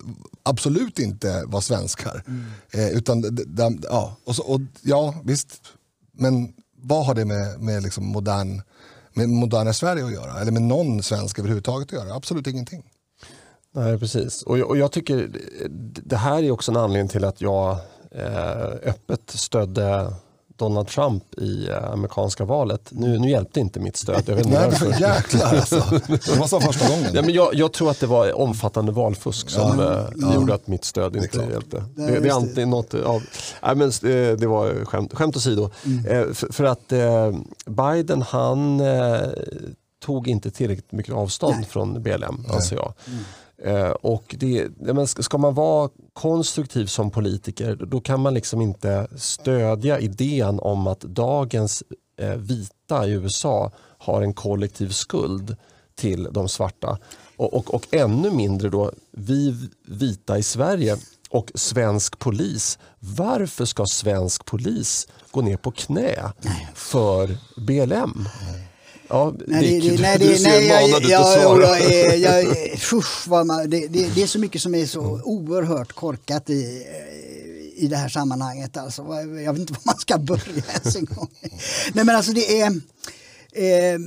absolut inte var svenskar. Mm. Eh, utan, d- d- ja, och så, och, ja, visst. Men vad har det med, med, liksom modern, med moderna Sverige att göra? Eller med någon svensk överhuvudtaget att göra? Absolut ingenting. Nej, precis. Och jag, och jag tycker det här är också en anledning till att jag eh, öppet stödde Donald Trump i eh, amerikanska valet. Nu, nu hjälpte inte mitt stöd. Jag vet inte Nej, varför. jäklar alltså. Det var så första gången. Ja, men jag, jag tror att det var omfattande valfusk som Ja. eh, Ja. gjorde att mitt stöd inte klart. hjälpte. Ja, Det, det är just alltid något av... Nej, men det, det var skämt, skämt åsido. Mm. Eh, för, för att eh, Biden, han eh, tog inte tillräckligt mycket avstånd Nej. från B L M, anser jag. Mm. Eh, och det, ja, men ska man vara konstruktiv som politiker, då kan man liksom inte stödja idén om att dagens eh, vita i U S A har en kollektiv skuld till de svarta. Och, och, och ännu mindre då vi vita i Sverige och svensk polis. Varför ska svensk polis gå ner på knä för B L M? Ja, Nej, Dick, det, du, nej, du det, ser nej, jag, manad ut jag, att jag, svara. jag, är- jag, är- usch, vad man, det, det, det är så mycket som är så oerhört korkat i, i det här sammanhanget. Alltså, jag vet inte var man ska börja ens en gång. Nej, men alltså det är... Eh,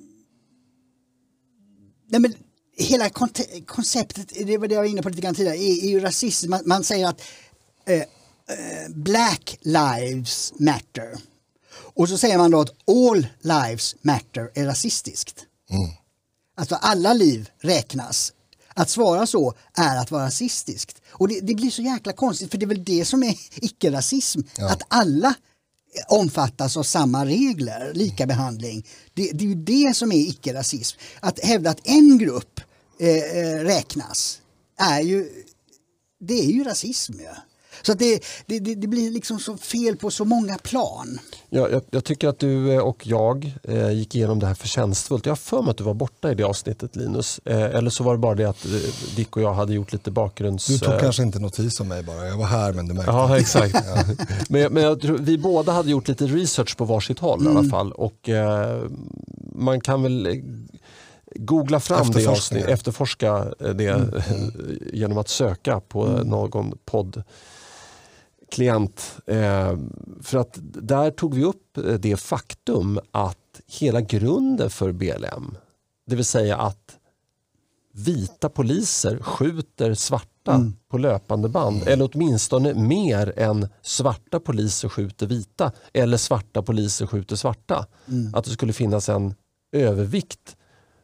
nej, men hela konte- konceptet, det var det jag var inne på lite grann tidigare, är, är ju rasism. Man, man säger att eh, eh, Black lives matter. Och så säger man då att all lives matter är rasistiskt. Mm. Alltså alla liv räknas. Att svara så är att vara rasistiskt. Och det, det blir så jäkla konstigt, för det är väl det som är icke-rasism. Ja. Att alla omfattas av samma regler, lika behandling. Det, det är ju det som är icke-rasism. Att hävda att en grupp eh, räknas är ju, det är ju rasism. Ja. Så att det, det, det blir liksom så fel på så många plan. Ja, jag, jag tycker att du och jag eh, gick igenom det här förtjänstfullt. Jag har för mig att du var borta i det avsnittet, Linus. Eh, eller så var det bara det att eh, Dick och jag hade gjort lite bakgrunds... Du tog eh, kanske inte notis om mig bara. Jag var här, men det märkte Ja, inte. exakt. men men jag tror, vi båda hade gjort lite research på varsitt håll Mm. i alla fall. Och eh, man kan väl eh, googla fram det Efterforska avsnitt, det. efterforska det Mm. genom att söka på Mm. någon podd. klient. Eh, för att där tog vi upp det faktum att hela grunden för B L M, det vill säga att vita poliser skjuter svarta mm. på löpande band, mm. eller åtminstone mer än svarta poliser skjuter vita eller svarta poliser skjuter svarta. Mm. Att det skulle finnas en övervikt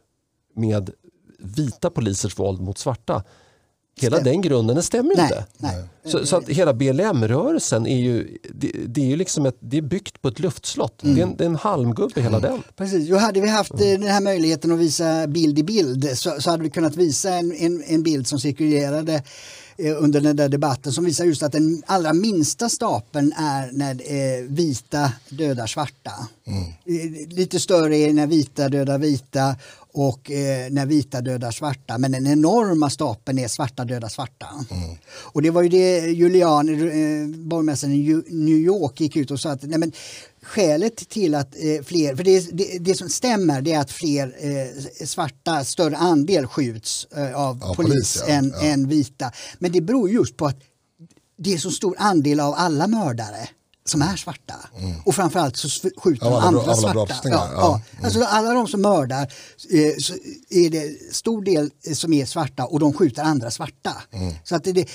med vita polisers våld mot svarta. Hela Stäm. den grunden, den stämmer nej, inte. Nej. Så, så att hela B L M-rörelsen är ju, det, det är ju liksom ett, det är byggt på ett luftslott. Mm. Det, är en, det är en halmgubbe hela den. Precis, och hade vi haft mm. den här möjligheten att visa bild i bild så, så hade vi kunnat visa en, en, en bild som cirkulerade eh, under den där debatten som visar just att den allra minsta stapeln är när eh, vita dödar svarta. Mm. Eh, lite större är när vita dödar vita och eh, när vita dödar svarta, men den enorma stapeln är svarta dödar svarta. Mm. Och det var ju det Giuliani, eh, borgmästaren i New York, gick ut och sa att nej, men skälet till att eh, fler, för det, det, det som stämmer det är att fler eh, svarta, större andel skjuts eh, av ja, polis, polis ja. än, ja. än vita. Men det beror just på att det är så stor andel av alla mördare som är svarta. Mm. Och framförallt så skjuter ja, de alla, andra alla svarta. Ja, ja. Ja. Mm. Alltså alla de som mördar eh, så är det stor del som är svarta och de skjuter andra svarta. Mm. Så att det, det,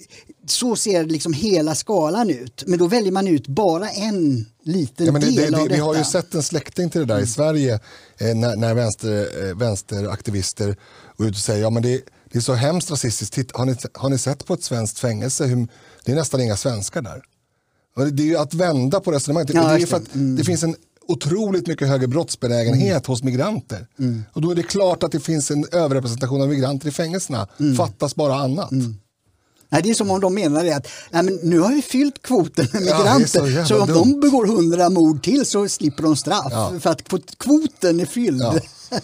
så ser liksom hela skalan ut. Men då väljer man ut bara en liten ja, men det, del det, av det, detta. Vi har ju sett en släkting till det där mm. i Sverige eh, när, när vänster, eh, vänsteraktivister går ut och säger ja, men det, det är så hemskt rasistiskt. Titt, har, ni, har ni sett på ett svenskt fängelse? Hur, det är nästan inga svenskar där. Det är ju att vända på resonemanget. Ja, det är ju för att mm. det finns en otroligt mycket högre brottsbenägenhet mm. hos migranter. Mm. Och då är det klart att det finns en överrepresentation av migranter i fängelserna. Mm. Fattas bara annat. Mm. Nej, det är som om de menar det att nej, men nu har vi fyllt kvoten med migranter. Ja, så, så om dumt. de begår hundra mord till så slipper de straff. Ja. För att kvoten är fylld. Ja.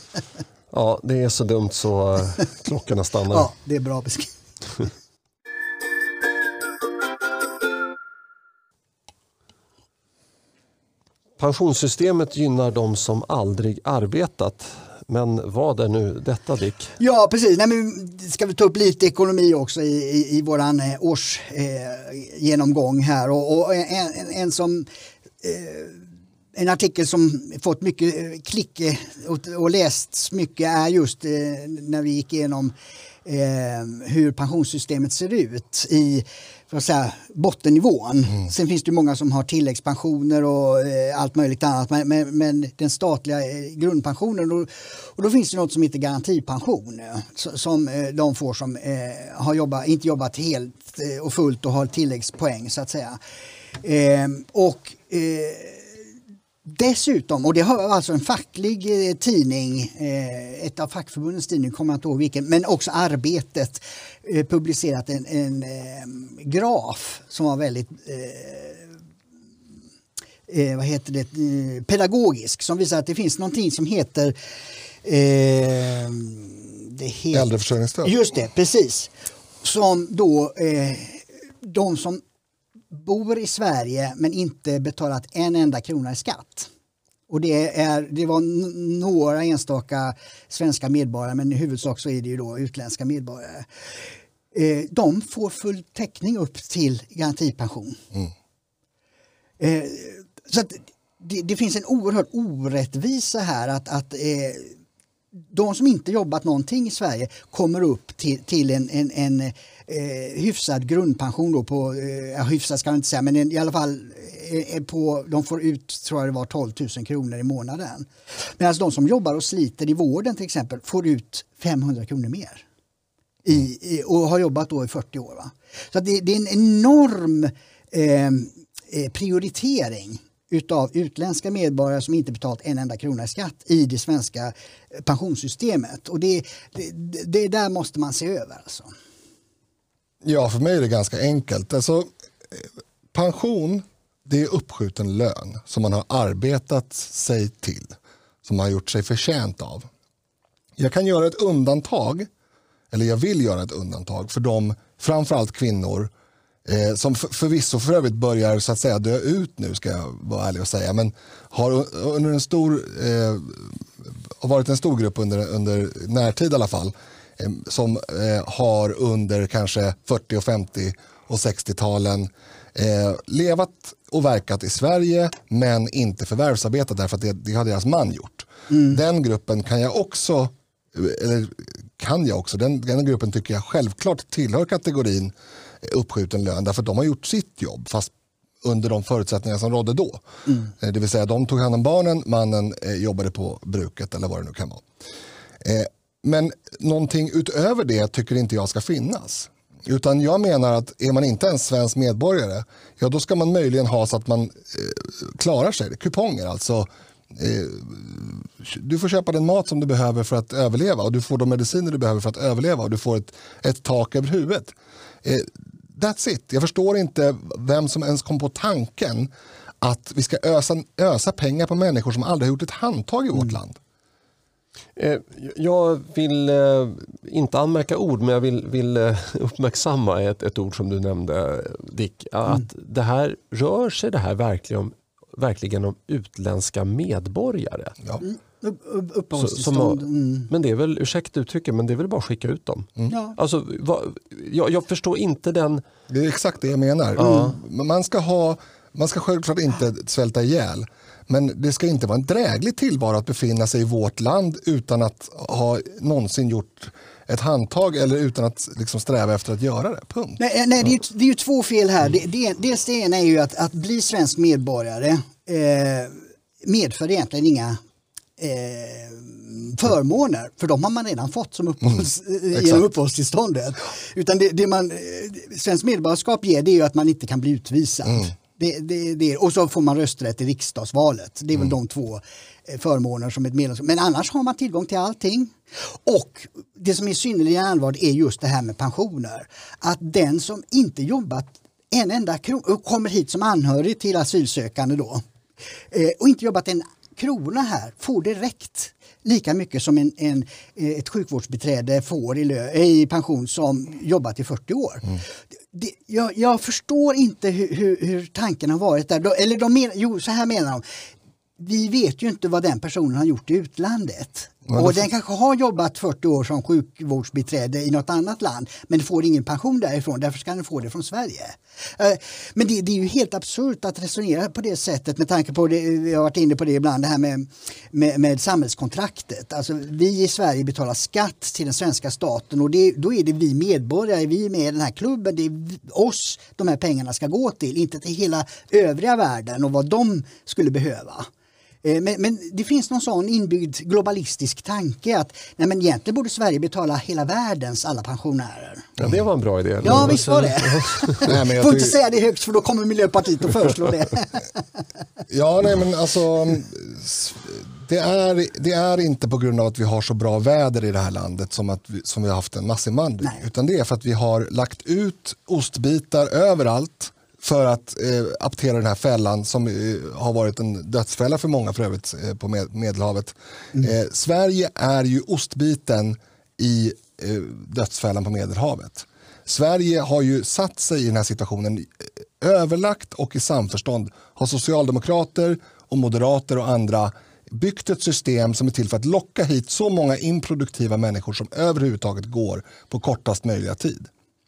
ja, det är så dumt så klockorna stannar. Ja, det är bra beskrivet. Pensionssystemet gynnar de som aldrig arbetat. Men vad är nu detta, Dick? Ja, precis. Nej, men ska vi ta upp lite ekonomi också i, i, i våran eh, års eh, genomgång här. Och, och en, en, en som... Eh, En artikel som fått mycket klick och, och lästs mycket är just eh, när vi gick igenom eh, hur pensionssystemet ser ut i för att säga, bottennivån. Mm. Sen finns det många som har tilläggspensioner och eh, allt möjligt annat, men, men, men den statliga eh, grundpensionen, och, och då finns det något som heter garantipension eh, som eh, de får som eh, har jobbat, inte jobbat helt eh, och fullt och har tilläggspoäng så att säga. Eh, och eh, Dessutom, och det har alltså en facklig eh, tidning, eh, ett av fackförbundens tidning, kommer jag inte ihåg vilken, men också Arbetet eh, publicerat en, en eh, graf som var väldigt eh, eh, vad heter det, eh, pedagogisk, som visar att det finns någonting som heter, eh, det heter äldreförsörjningsstöd. Just det, precis. Som då eh, de som bor i Sverige men inte betalat en enda krona i skatt. Och det, är, det var n- några enstaka svenska medborgare, men i huvudsak så är det ju då utländska medborgare. Eh, de får full täckning upp till garantipension. Mm. Eh, så att det, det finns en oerhörd orättvisa här att, att eh, de som inte jobbat någonting i Sverige kommer upp till, till en, en, en eh, hyfsad grundpension då på, eh, hyfsad ska jag inte säga, men en, i alla fall eh, på, de får ut, tror jag det var, tolv tusen kronor i månaden. Medan de som jobbar och sliter i vården till exempel får ut femhundra kronor mer. I, i, och har jobbat då i fyrtio år. Va? Så att det, det är en enorm eh, prioritering utav utländska medborgare som inte betalt en enda krona i skatt i det svenska pensionssystemet. Och det, det, det där måste man se över. Alltså. Ja, för mig är det ganska enkelt. Alltså, pension, det är uppskjuten lön som man har arbetat sig till, som man har gjort sig förtjänt av. Jag kan göra ett undantag, eller jag vill göra ett undantag för de, framförallt kvinnor, Eh, som för, förvisso för övrigt börjar så att säga dö ut nu, ska jag vara ärlig och säga, men har under en stor eh, har varit en stor grupp under, under närtid i alla fall eh, som eh, har under kanske fyrtio, femtio och sextio-talen eh, levat och verkat i Sverige men inte förvärvsarbetat därför att det, det har deras man gjort. Mm. Den gruppen kan jag också eller kan jag också, den, den gruppen tycker jag självklart tillhör kategorin uppskjuten lön därför att de har gjort sitt jobb fast under de förutsättningar som rådde då. Mm. Det vill säga de tog hand om barnen, mannen eh, jobbade på bruket eller vad det nu kan vara. Eh, men någonting utöver det tycker inte jag ska finnas. Utan jag menar att är man inte en svensk medborgare, ja då ska man möjligen ha så att man eh, klarar sig. Kuponger alltså. Eh, du får köpa den mat som du behöver för att överleva och du får de mediciner du behöver för att överleva och du får ett, ett tak över huvudet. Eh, that's it. Jag förstår inte vem som ens kom på tanken att vi ska ösa, ösa pengar på människor som aldrig har gjort ett handtag i vårt mm. land. Eh, jag vill eh, inte anmärka ord, men jag vill, vill eh, uppmärksamma ett, ett ord som du nämnde, Dick. Att mm. det här rör sig det här verkligen om, verkligen om utländska medborgare. Ja. Mm. Uppehållstillstånd. Mm. Men det är väl, ursäkta uttrycket, men det är väl bara att skicka ut dem. Mm. Ja. Alltså, vad, jag, jag förstår inte den... Det är exakt det jag menar. Mm. Man ska ha, man ska självklart inte svälta ihjäl. Men det ska inte vara en dräglig tillvaro att befinna sig i vårt land utan att ha någonsin gjort ett handtag eller utan att liksom sträva efter att göra det. Punkt. Nej, nej det, är ju, det är ju två fel här. Det, det, dels det ena är ju att, att bli svensk medborgare eh, medför egentligen inga Eh, förmåner, för de har man redan fått som uppehålls, mm, genom uppehållstillståndet. Utan det, det man, svensk medborgarskap ger, det är ju att man inte kan bli utvisad. Mm. Det, det, det, och så får man rösträtt i riksdagsvalet. Det är väl mm. de två förmåner som ett medlemskap. Men annars har man tillgång till allting. Och det som är synnerligen allvarligt är just det här med pensioner. Att den som inte jobbat en enda krona och kommer hit som anhörig till asylsökande då eh, och inte jobbat en krona här får direkt lika mycket som en, en, ett sjukvårdsbiträde får i, lö, i pension som jobbat i fyrtio år. Mm. Det, jag, jag förstår inte hur, hur, hur tanken har varit där. Eller de men, jo, så här menar de. Vi vet ju inte vad den personen har gjort i utlandet. Och den kanske har jobbat fyrtio år som sjukvårdsbiträde i något annat land men får ingen pension därifrån, därför ska den få det från Sverige. Men det, det är ju helt absurt att resonera på det sättet med tanke på det, vi har varit inne på det ibland, det här med, med, med samhällskontraktet. Alltså vi i Sverige betalar skatt till den svenska staten och det, då är det vi medborgare, vi är med i den här klubben, det är oss de här pengarna ska gå till, inte till hela övriga världen och vad de skulle behöva. Men, men det finns någon sån inbyggd globalistisk tanke att nej, men egentligen borde Sverige betala hela världens alla pensionärer. Ja, det var en bra idé. Ja, visst var det. Nej, men jag får tycker... inte säga det högt för då kommer Miljöpartiet att föreslå det. Ja, nej men alltså det är, det är inte på grund av att vi har så bra väder i det här landet som, att vi, som vi har haft en massinvandring. Nej. Utan det är för att vi har lagt ut ostbitar överallt för att eh, aptera den här fällan som eh, har varit en dödsfälla för många för övrigt eh, på med, Medelhavet. Mm. Eh, Sverige är ju ostbiten i eh, dödsfällan på Medelhavet. Sverige har ju satt sig i den här situationen eh, överlagt och i samförstånd. Har socialdemokrater och moderater och andra byggt ett system som är till för att locka hit så många improduktiva människor som överhuvudtaget går på kortast möjliga tid.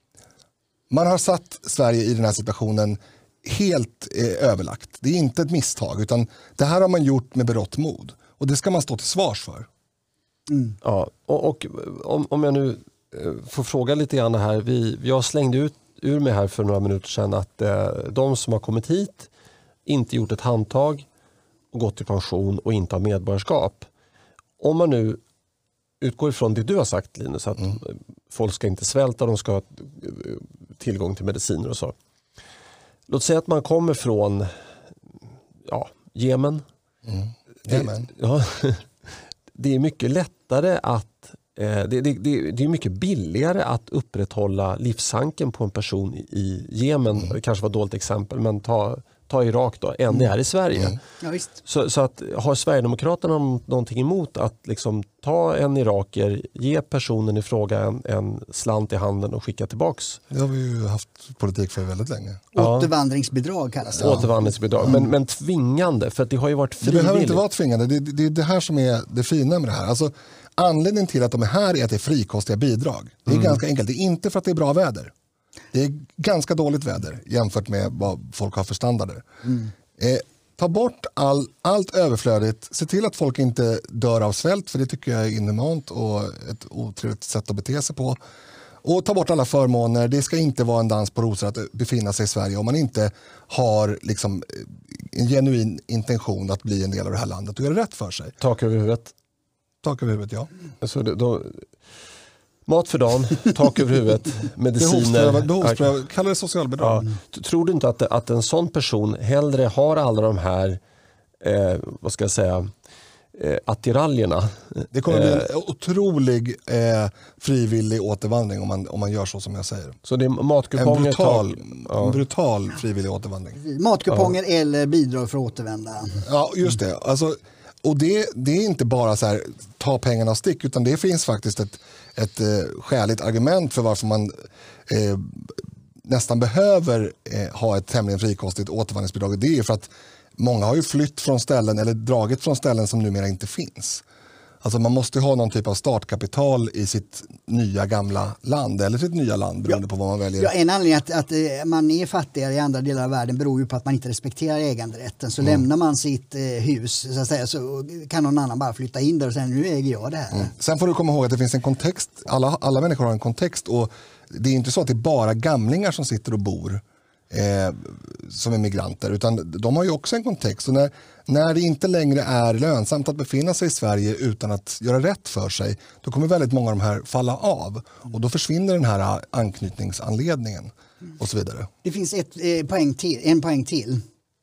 Man har satt Sverige i den här situationen helt eh, överlagt. Det är inte ett misstag utan det här har man gjort med berått mod. Och det ska man stå till svars för. Mm. Ja, och, och om, om jag nu eh, får fråga lite grann här. Vi, jag slängde ut ur mig här för några minuter sedan att eh, de som har kommit hit inte gjort ett handtag och gått i pension och inte har medborgarskap. Om man nu utgår ifrån det du har sagt, Linus, att mm. folk ska inte svälta, de ska ha tillgång till mediciner och så. Låt säga att man kommer från ja, Jemen. Mm. Jemen. Det, ja, det är mycket lättare att eh, det, det, det, det är mycket billigare att upprätthålla livshanken på en person i Jemen. Mm. Det kanske var ett dåligt exempel, men ta ta Irak då, än det här i Sverige. Mm. Ja, visst. Så, så att har Sverigedemokraterna någonting emot att liksom ta en iraker, ge personen i fråga en, en slant i handen och skicka tillbaks? Det har vi ju haft politik för väldigt länge. Ja. Återvandringsbidrag kallas det. Återvandringsbidrag, men, men tvingande, för att det har ju varit frivilligt. Det behöver inte vara tvingande, det, det, det är det här som är det fina med det här. Alltså, anledningen till att de är här är att det är frikostiga bidrag. Det är mm. ganska enkelt, det är inte för att det är bra väder. Det är ganska dåligt väder jämfört med vad folk har för standarder. Mm. Eh, ta bort all, allt överflödigt. Se till att folk inte dör av svält, för det tycker jag är inhumant och ett otrevligt sätt att bete sig på. Och ta bort alla förmåner. Det ska inte vara en dans på rosor att befinna sig i Sverige om man inte har liksom, en genuin intention att bli en del av det här landet och göra rätt för sig. Tak över huvudet. Tak över huvudet, ja. Alltså, då... Mat för dagen, tak över huvudet, mediciner. Behovspröv, kallar det socialbidrag. Ja. Tror du inte att, att en sån person hellre har alla de här eh, vad ska jag säga eh, attiraljerna? Det kommer bli en otrolig eh, frivillig återvandring om man, om man gör så som jag säger. Så det är matkuponger? En brutal, tak, ja. en brutal frivillig återvandring. Matkuponger ja. Eller bidrag för att återvända. Ja, just det. Alltså, och det, det är inte bara så här, ta pengarna och stick, utan det finns faktiskt ett, ett eh, skäligt argument för varför man eh, nästan behöver eh, ha ett tämligen frikostigt återvandringsbidrag. Det är för att många har ju flytt från ställen eller dragit från ställen som numera inte finns. Alltså man måste ha någon typ av startkapital i sitt nya gamla land eller sitt nya land beroende ja. På vad man väljer. Ja, en anledning att, att man är fattigare i andra delar av världen beror ju på att man inte respekterar äganderätten. Så mm. lämnar man sitt eh, hus så, att säga, så kan någon annan bara flytta in där och säga nu äger jag det här. Mm. Sen får du komma ihåg att det finns en kontext. Alla, alla människor har en kontext och det är inte så att det är bara gamlingar som sitter och bor Eh, som är migranter, utan de har ju också en kontext. Och när, när det inte längre är lönsamt att befinna sig i Sverige utan att göra rätt för sig, då kommer väldigt många av de här falla av och då försvinner den här anknytningsanledningen och så vidare. Det finns ett, eh, poäng till, en poäng till.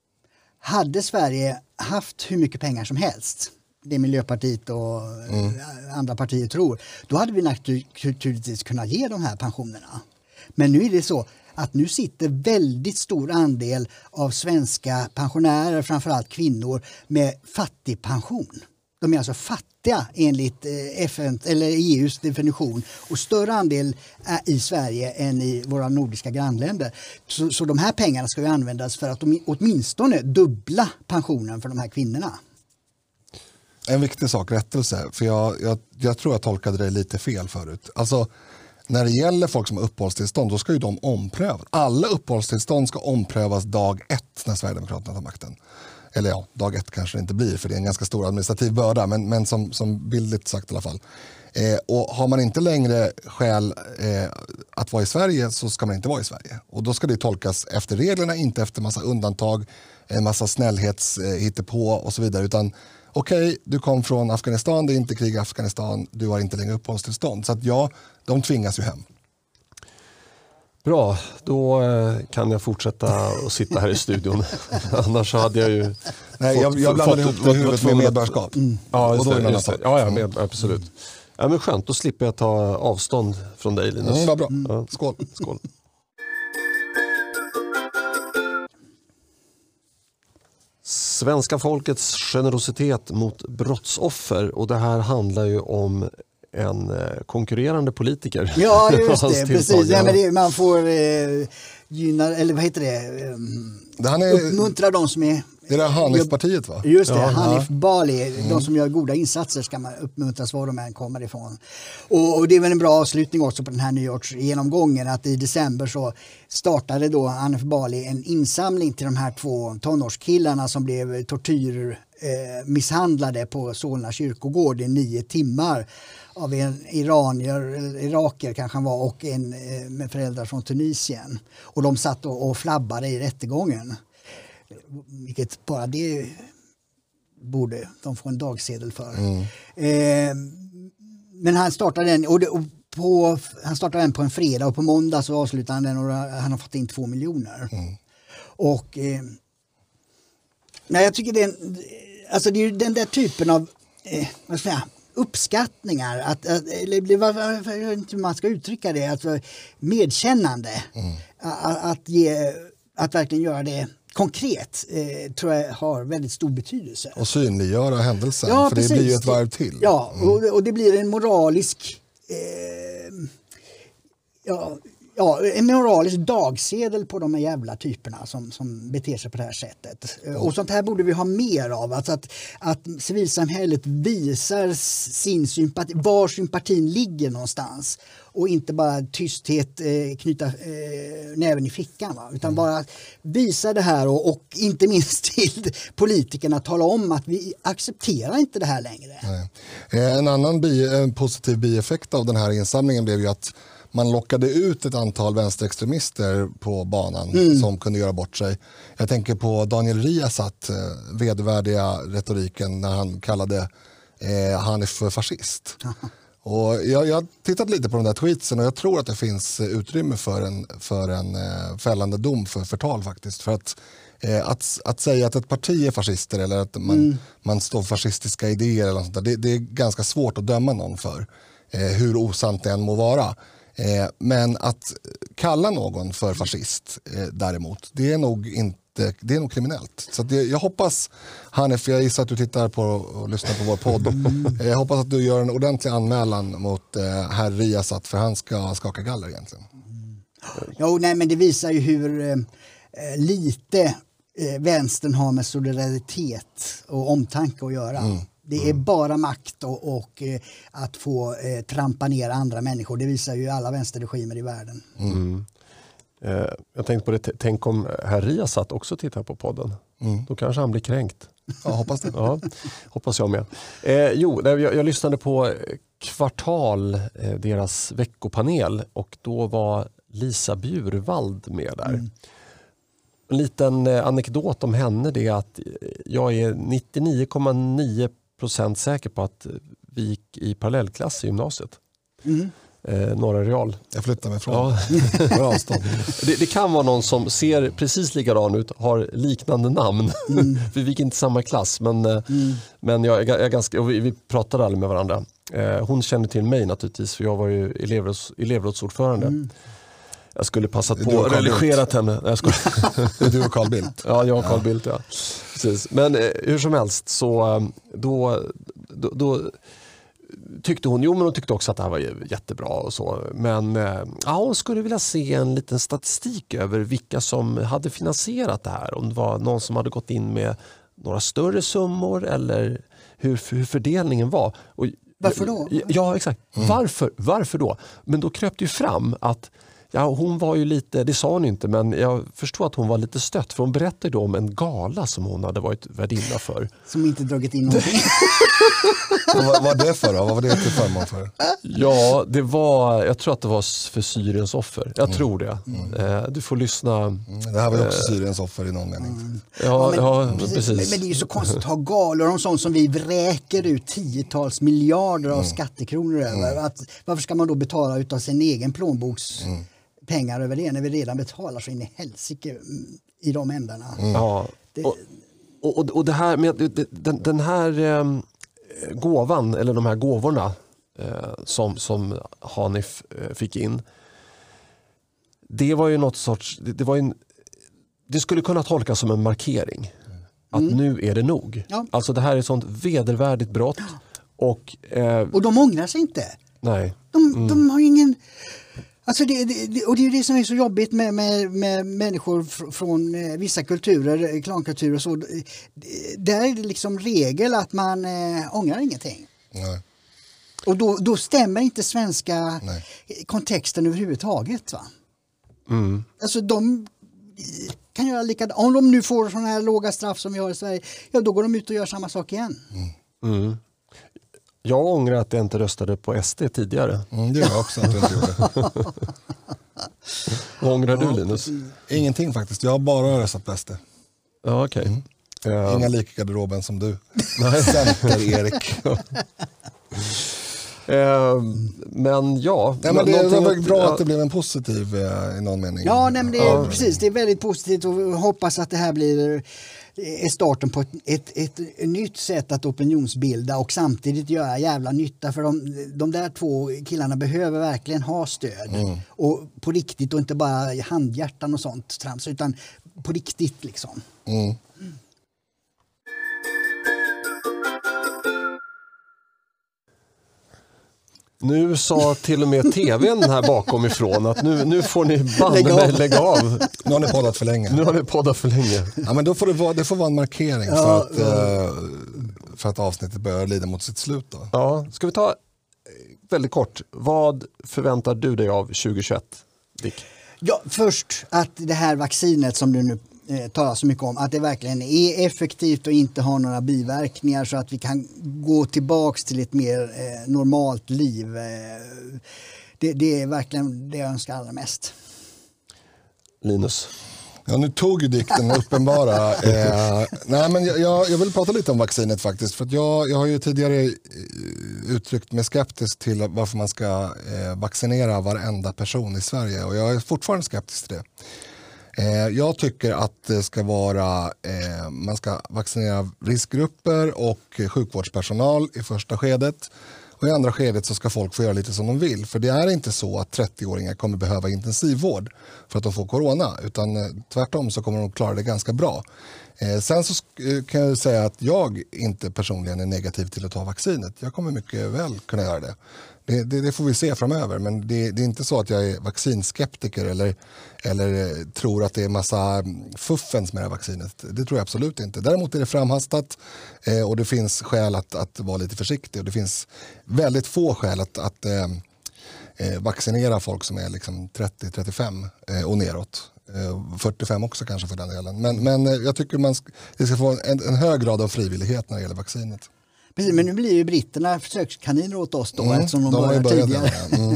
Hade Sverige haft hur mycket pengar som helst, det Miljöpartiet och mm. andra partier tror, då hade vi naturligtvis kunnat ge de här pensionerna. Men nu är det så att nu sitter väldigt stor andel av svenska pensionärer, framförallt kvinnor, med fattigpension. De är alltså fattiga enligt F N eller E U:s definition och större andel är i Sverige än i våra nordiska grannländer. Så, så de här pengarna ska ju användas för att de, åtminstone dubbla pensionen för de här kvinnorna. En viktig sak, rättelse. För jag, jag, jag tror jag tolkade det lite fel förut. Alltså, när det gäller folk som har uppehållstillstånd, då ska ju de omprövas. Alla uppehållstillstånd ska omprövas dag ett när Sverigedemokraterna tar makten. Eller ja, dag ett kanske det inte blir, för det är en ganska stor administrativ börda, men, men som, som bildligt sagt i alla fall. Eh, och har man inte längre skäl eh, att vara i Sverige, så ska man inte vara i Sverige. Och då ska det tolkas efter reglerna, inte efter massa undantag, en massa snällhets eh, hittepå och så vidare, utan okej, okay, du kom från Afghanistan, det är inte krig i Afghanistan, du har inte längre uppehållstillstånd. Så att ja, de tvingas ju hem. Bra, då kan jag fortsätta att sitta här i studion. Annars hade jag ju... Nej, fått, jag, jag blandade ihop det huvudet med medborgarskap. Mm. Ja, och då är det just det. Ja, ja, med, absolut. Ja, men skönt, då slipper jag ta avstånd från dig, Linus. Mm, vad bra. Ja. Skål. Skål. Svenska folkets generositet mot brottsoffer, och det här handlar ju om en konkurrerande politiker. Ja, just det, precis. Ja, men det, man får eh, gynna, eller vad heter det, um, det han är, uppmuntra de som är... Det är det Hanif-partiet, va? Just det, ja, Hanif ja. Bali. Mm. De som gör goda insatser ska man uppmuntras var de än kommer ifrån. Och, och det är väl en bra avslutning också på den här nyårsgenomgången, att i december så startade då Hanif Bali en insamling till de här två tonårskillarna som blev tortyr eh, misshandlade på Solna kyrkogård i nio timmar av en iranier, eller iraker kanske han var, och en eh, med föräldrar från Tunisien. Och de satt och, och flabbade i rättegången. Vilket bara det borde de få en dagsedel för. Mm. Eh, men han startade den och, det, och på, han startade den på en fredag, och på måndag så avslutade han den, och han har fått in två miljoner. Mm. Och eh, nej, jag tycker det är, en, alltså det är den där typen av eh, vad ska jag säga, uppskattningar, att, att, eller varför, jag vet inte hur man ska uttrycka det, alltså medkännande, mm. att, att, ge, att verkligen göra det konkret, eh, tror jag har väldigt stor betydelse. Och synliggöra händelsen, ja, för precis. Det blir ju ett varv till. Ja, mm. och, och det blir en moralisk eh, ja, ja, en moralisk dagsedel på de här jävla typerna som, som beter sig på det här sättet. Mm. Och sånt här borde vi ha mer av. Alltså att, att civilsamhället visar sin sympati, var sympatin ligger någonstans. Och inte bara tysthet, eh, knyta eh, näven i fickan. Va? Utan mm. bara visa det här, och, och inte minst till politikerna tala om att vi accepterar inte det här längre. Nej. En annan bi, en positiv bieffekt av den här insamlingen blev ju att man lockade ut ett antal vänsterextremister på banan mm. som kunde göra bort sig. Jag tänker på Daniel Riazat, eh, vedervärdiga retoriken när han kallade eh, Hanif för fascist. Och jag, jag har tittat lite på de där tweetsen, och jag tror att det finns utrymme för en, för en eh, fällande dom för förtal faktiskt. För att, eh, att, att säga att ett parti är fascister, eller att man, mm. man står för fascistiska idéer eller sånt där, det, det är ganska svårt att döma någon för, eh, hur osant det än må vara. Eh, men att kalla någon för fascist eh, däremot, det är nog inte, det är nog kriminellt. Så det, jag hoppas, Hanif, jag gissar att du tittar på och lyssnar på vår podd. Eh, jag hoppas att du gör en ordentlig anmälan mot eh, herr Riazat, för han ska skaka galler egentligen. Jo, nej, men det visar ju hur eh, lite eh, vänstern har med solidaritet och omtanke att göra. Mm. Det är bara makt och, och eh, att få eh, trampa ner andra människor. Det visar ju alla vänsterregimer i världen. Mm. Eh, jag tänkte på det, tänk om herr Riazat också tittar på podden. Mm. Då kanske han blir kränkt. Ja, hoppas det. Ja, hoppas jag med. Eh, jo, jag, jag lyssnade på Kvartal, eh, deras veckopanel, och då var Lisa Bjurvald med där. Mm. En liten eh, anekdot om henne, det är att jag är nittionio komma nio procent säker på att vi gick i parallellklass i gymnasiet. Mm. Eh, Norra Real. Jag flyttar mig från. Ja. det, det kan vara någon som ser precis likadan ut, har liknande namn. Mm. Vi gick inte samma klass, men, mm. men jag, jag, jag ganska, vi, vi pratade aldrig med varandra. Eh, hon kände till mig naturligtvis, för jag var ju elevråds, elevrådsordförande. Mm. Jag skulle passa på att religera henne. Jag skulle... Du och Carl Bildt. Ja, jag och Carl Bildt, ja. Precis. Men eh, hur som helst, så då, då, då tyckte hon, jo men hon tyckte också att det här var jättebra och så. Men eh, ja, hon skulle vilja se en liten statistik över vilka som hade finansierat det här. Om det var någon som hade gått in med några större summor, eller hur, hur fördelningen var. Och, varför då? Ja, exakt. Mm. Varför, varför då? Men då kröp det ju fram att ja, hon var ju lite, det sa hon inte, men jag förstår att hon var lite stött, för hon berättade då om en gala som hon hade varit värdinna för. Som inte dragit in någonting. Vad var det för då? Vad var det till förmån för? Ja, det var, jag tror att det var för Syriens offer. Jag mm. tror det. Mm. Du får lyssna. Mm. Det här var ju också Syriens offer i någon mening. Mm. Ja, ja, men, ja precis. precis. Men, men det är ju så konstigt att ha galor om sånt som vi vräker ut tiotals miljarder av mm. skattekronor över. Mm. Att, varför ska man då betala utav sin egen plånboks mm. pengar över det när vi redan betalar så in i helsike i de ändarna? Mm. Ja. Det, och, och, och det här med den, den här eh, gåvan, eller de här gåvorna eh, som, som Hanif eh, fick in, det var ju något sorts, det, det var en, det skulle kunna tolkas som en markering att mm. nu är det nog. Ja. Alltså det här är ett sånt vedervärdigt brott. Och, eh, och de ångrar sig inte. Nej. De, mm. de har ingen... Alltså det, det, och det är ju det som är så jobbigt med, med, med människor fr, från eh, vissa kulturer, klankulturer och så. Där är det liksom regel att man eh, ångrar ingenting. Nej. Och då, då stämmer inte svenska Nej. kontexten överhuvudtaget, va? Mm. Alltså de kan göra likadant. Om de nu får sådana här låga straff som vi har i Sverige, ja då går de ut och gör samma sak igen. Mm. Mm. Jag ångrar att jag inte röstade på S D tidigare. Mm, det gör jag också att jag inte gjorde. Vad ångrar du, Linus? Ingenting faktiskt. Jag har bara röstat på S D. Ja, okej. Okay. Mm. Uh, Inga lika garderoben som du. Center-Erik. Uh, men ja. Nej, men det var bra ja. att det blev en positiv uh, i någon mening. Ja, nej, men det är, ja. precis. Det är väldigt positivt och hoppas att det här blir är starten på ett, ett, ett, ett nytt sätt att opinionsbilda och samtidigt göra jävla nytta, för de, de där två killarna behöver verkligen ha stöd mm. och på riktigt och inte bara handhjärtan och sånt trams, utan på riktigt liksom. Mm. Mm. Nu sa till och med tvn här bakom ifrån att nu, nu får ni banne mig lägga av. Nu har ni poddat för länge. Nu har ni poddat för länge. Ja, men då får det, vara, det får vara en markering ja, för, att, ja. för att avsnittet börjar lida mot sitt slut. Då. Ja, ska vi ta väldigt kort. Vad förväntar du dig av tjugohundratjugoett, Dick? Ja, först att det här vaccinet som du nu eh, talar så mycket om, att det verkligen är effektivt och inte har några biverkningar så att vi kan gå tillbaks till ett mer eh, normalt liv. Eh, det, det är verkligen det jag önskar allra mest. Linus? Ja, nu tog ju dikten uppenbara. Eh, nej, men jag, jag vill prata lite om vaccinet faktiskt. För att jag, jag har ju tidigare uttryckt mig skeptisk till varför man ska eh, vaccinera varenda person i Sverige. Och jag är fortfarande skeptisk till det. Eh, jag tycker att det ska vara, eh, man ska vaccinera riskgrupper och sjukvårdspersonal i första skedet. Och i andra skedet så ska folk få göra lite som de vill. För det är inte så att trettio-åringar kommer behöva intensivvård för att de får corona. Utan eh, tvärtom så kommer de klara det ganska bra. Eh, sen så kan jag säga att jag inte personligen är negativ till att ta vaccinet. Jag kommer mycket väl kunna göra det. Det, det, det får vi se framöver, men det, det är inte så att jag är vaccinskeptiker eller, eller tror att det är massa fuffens med det här vaccinet. Det tror jag absolut inte. Däremot är det framhastat eh, och det finns skäl att, att vara lite försiktig. Och det finns väldigt få skäl att, att eh, vaccinera folk som är liksom trettio till trettiofem eh, och neråt. Eh, fyrtiofem också kanske för den delen. Men, men jag tycker man ska, det ska få en, en hög grad av frivillighet när det gäller vaccinet. Precis, men nu blir ju britterna försökskaniner åt oss då, mm, eftersom de, de börjar tidigare. Mm.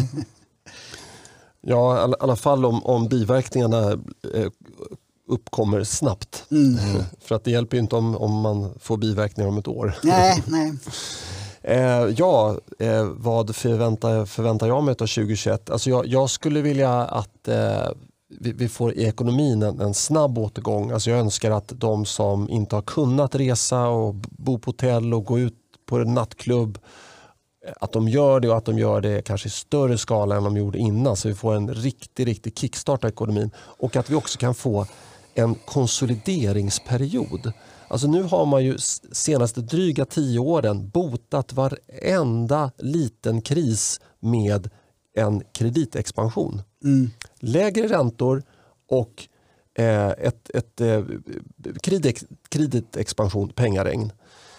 Ja, i alla fall om, om biverkningarna eh, uppkommer snabbt. Mm. Mm. För att det hjälper ju inte om, om man får biverkningar om ett år. Nej, nej. eh, ja, eh, vad förväntar, förväntar jag mig av tjugohundratjugoett? Alltså jag, jag skulle vilja att eh, vi, vi får i ekonomin en, en snabb återgång. Alltså jag önskar att de som inte har kunnat resa och bo på hotell och gå ut på en nattklubb, att de gör det och att de gör det kanske i större skala än de gjorde innan, så vi får en riktig, riktig kickstart av ekonomin, och att vi också kan få en konsolideringsperiod. Alltså nu har man ju senaste dryga tio åren botat varenda liten kris med en kreditexpansion. Mm. Lägre räntor och eh, ett, ett eh, kredit, kreditexpansion, pengaregn.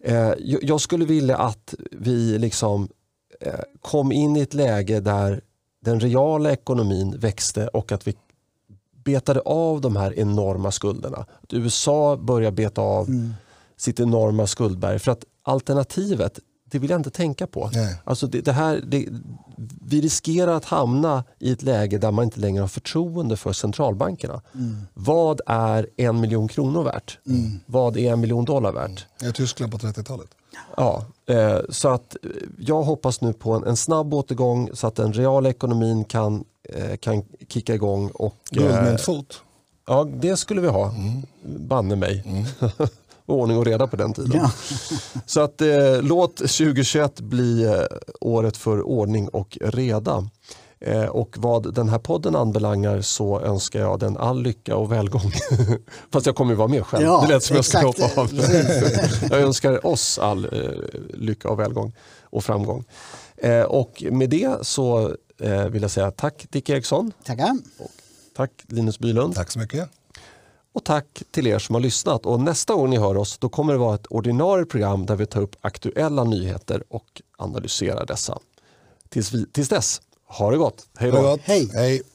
Eh, jag skulle vilja att vi liksom eh, kom in i ett läge där den reala ekonomin växte och att vi betade av de här enorma skulderna. Att U S A börjar beta av mm. sitt enorma skuldberg. För att alternativet, det vill jag inte tänka på. Nej. Alltså det, det här, det, vi riskerar att hamna i ett läge där man inte längre har förtroende för centralbankerna. Mm. Vad är en miljon kronor värt? Mm. Vad är en miljon dollar värt? Mm. I Tyskland på trettiotalet. Ja, eh, så att jag hoppas nu på en, en snabb återgång så att den reala ekonomin kan, eh, kan kicka igång. Och, guldmyntfot. Eh, ja, det skulle vi ha. Mm. Banne mig. Mm. Ordning och reda på den tiden. Ja. Så att eh, låt tjugohundratjugoett bli eh, året för ordning och reda. Eh, och vad den här podden anbelangar så önskar jag den all lycka och välgång. Fast jag kommer ju vara med själv. Ja, det lät som exakt. Jag ska hoppa av. Jag önskar oss all eh, lycka och välgång och framgång. Eh, och med det så eh, vill jag säga tack Dick Eriksson. Tackar. Och tack Linus Bylund. Tack så mycket. Och tack till er som har lyssnat. Och nästa gång ni hör oss då kommer det vara ett ordinarie program där vi tar upp aktuella nyheter och analyserar dessa. Tills, vi, tills dess, ha det gott. Hej då. Hej. Hej.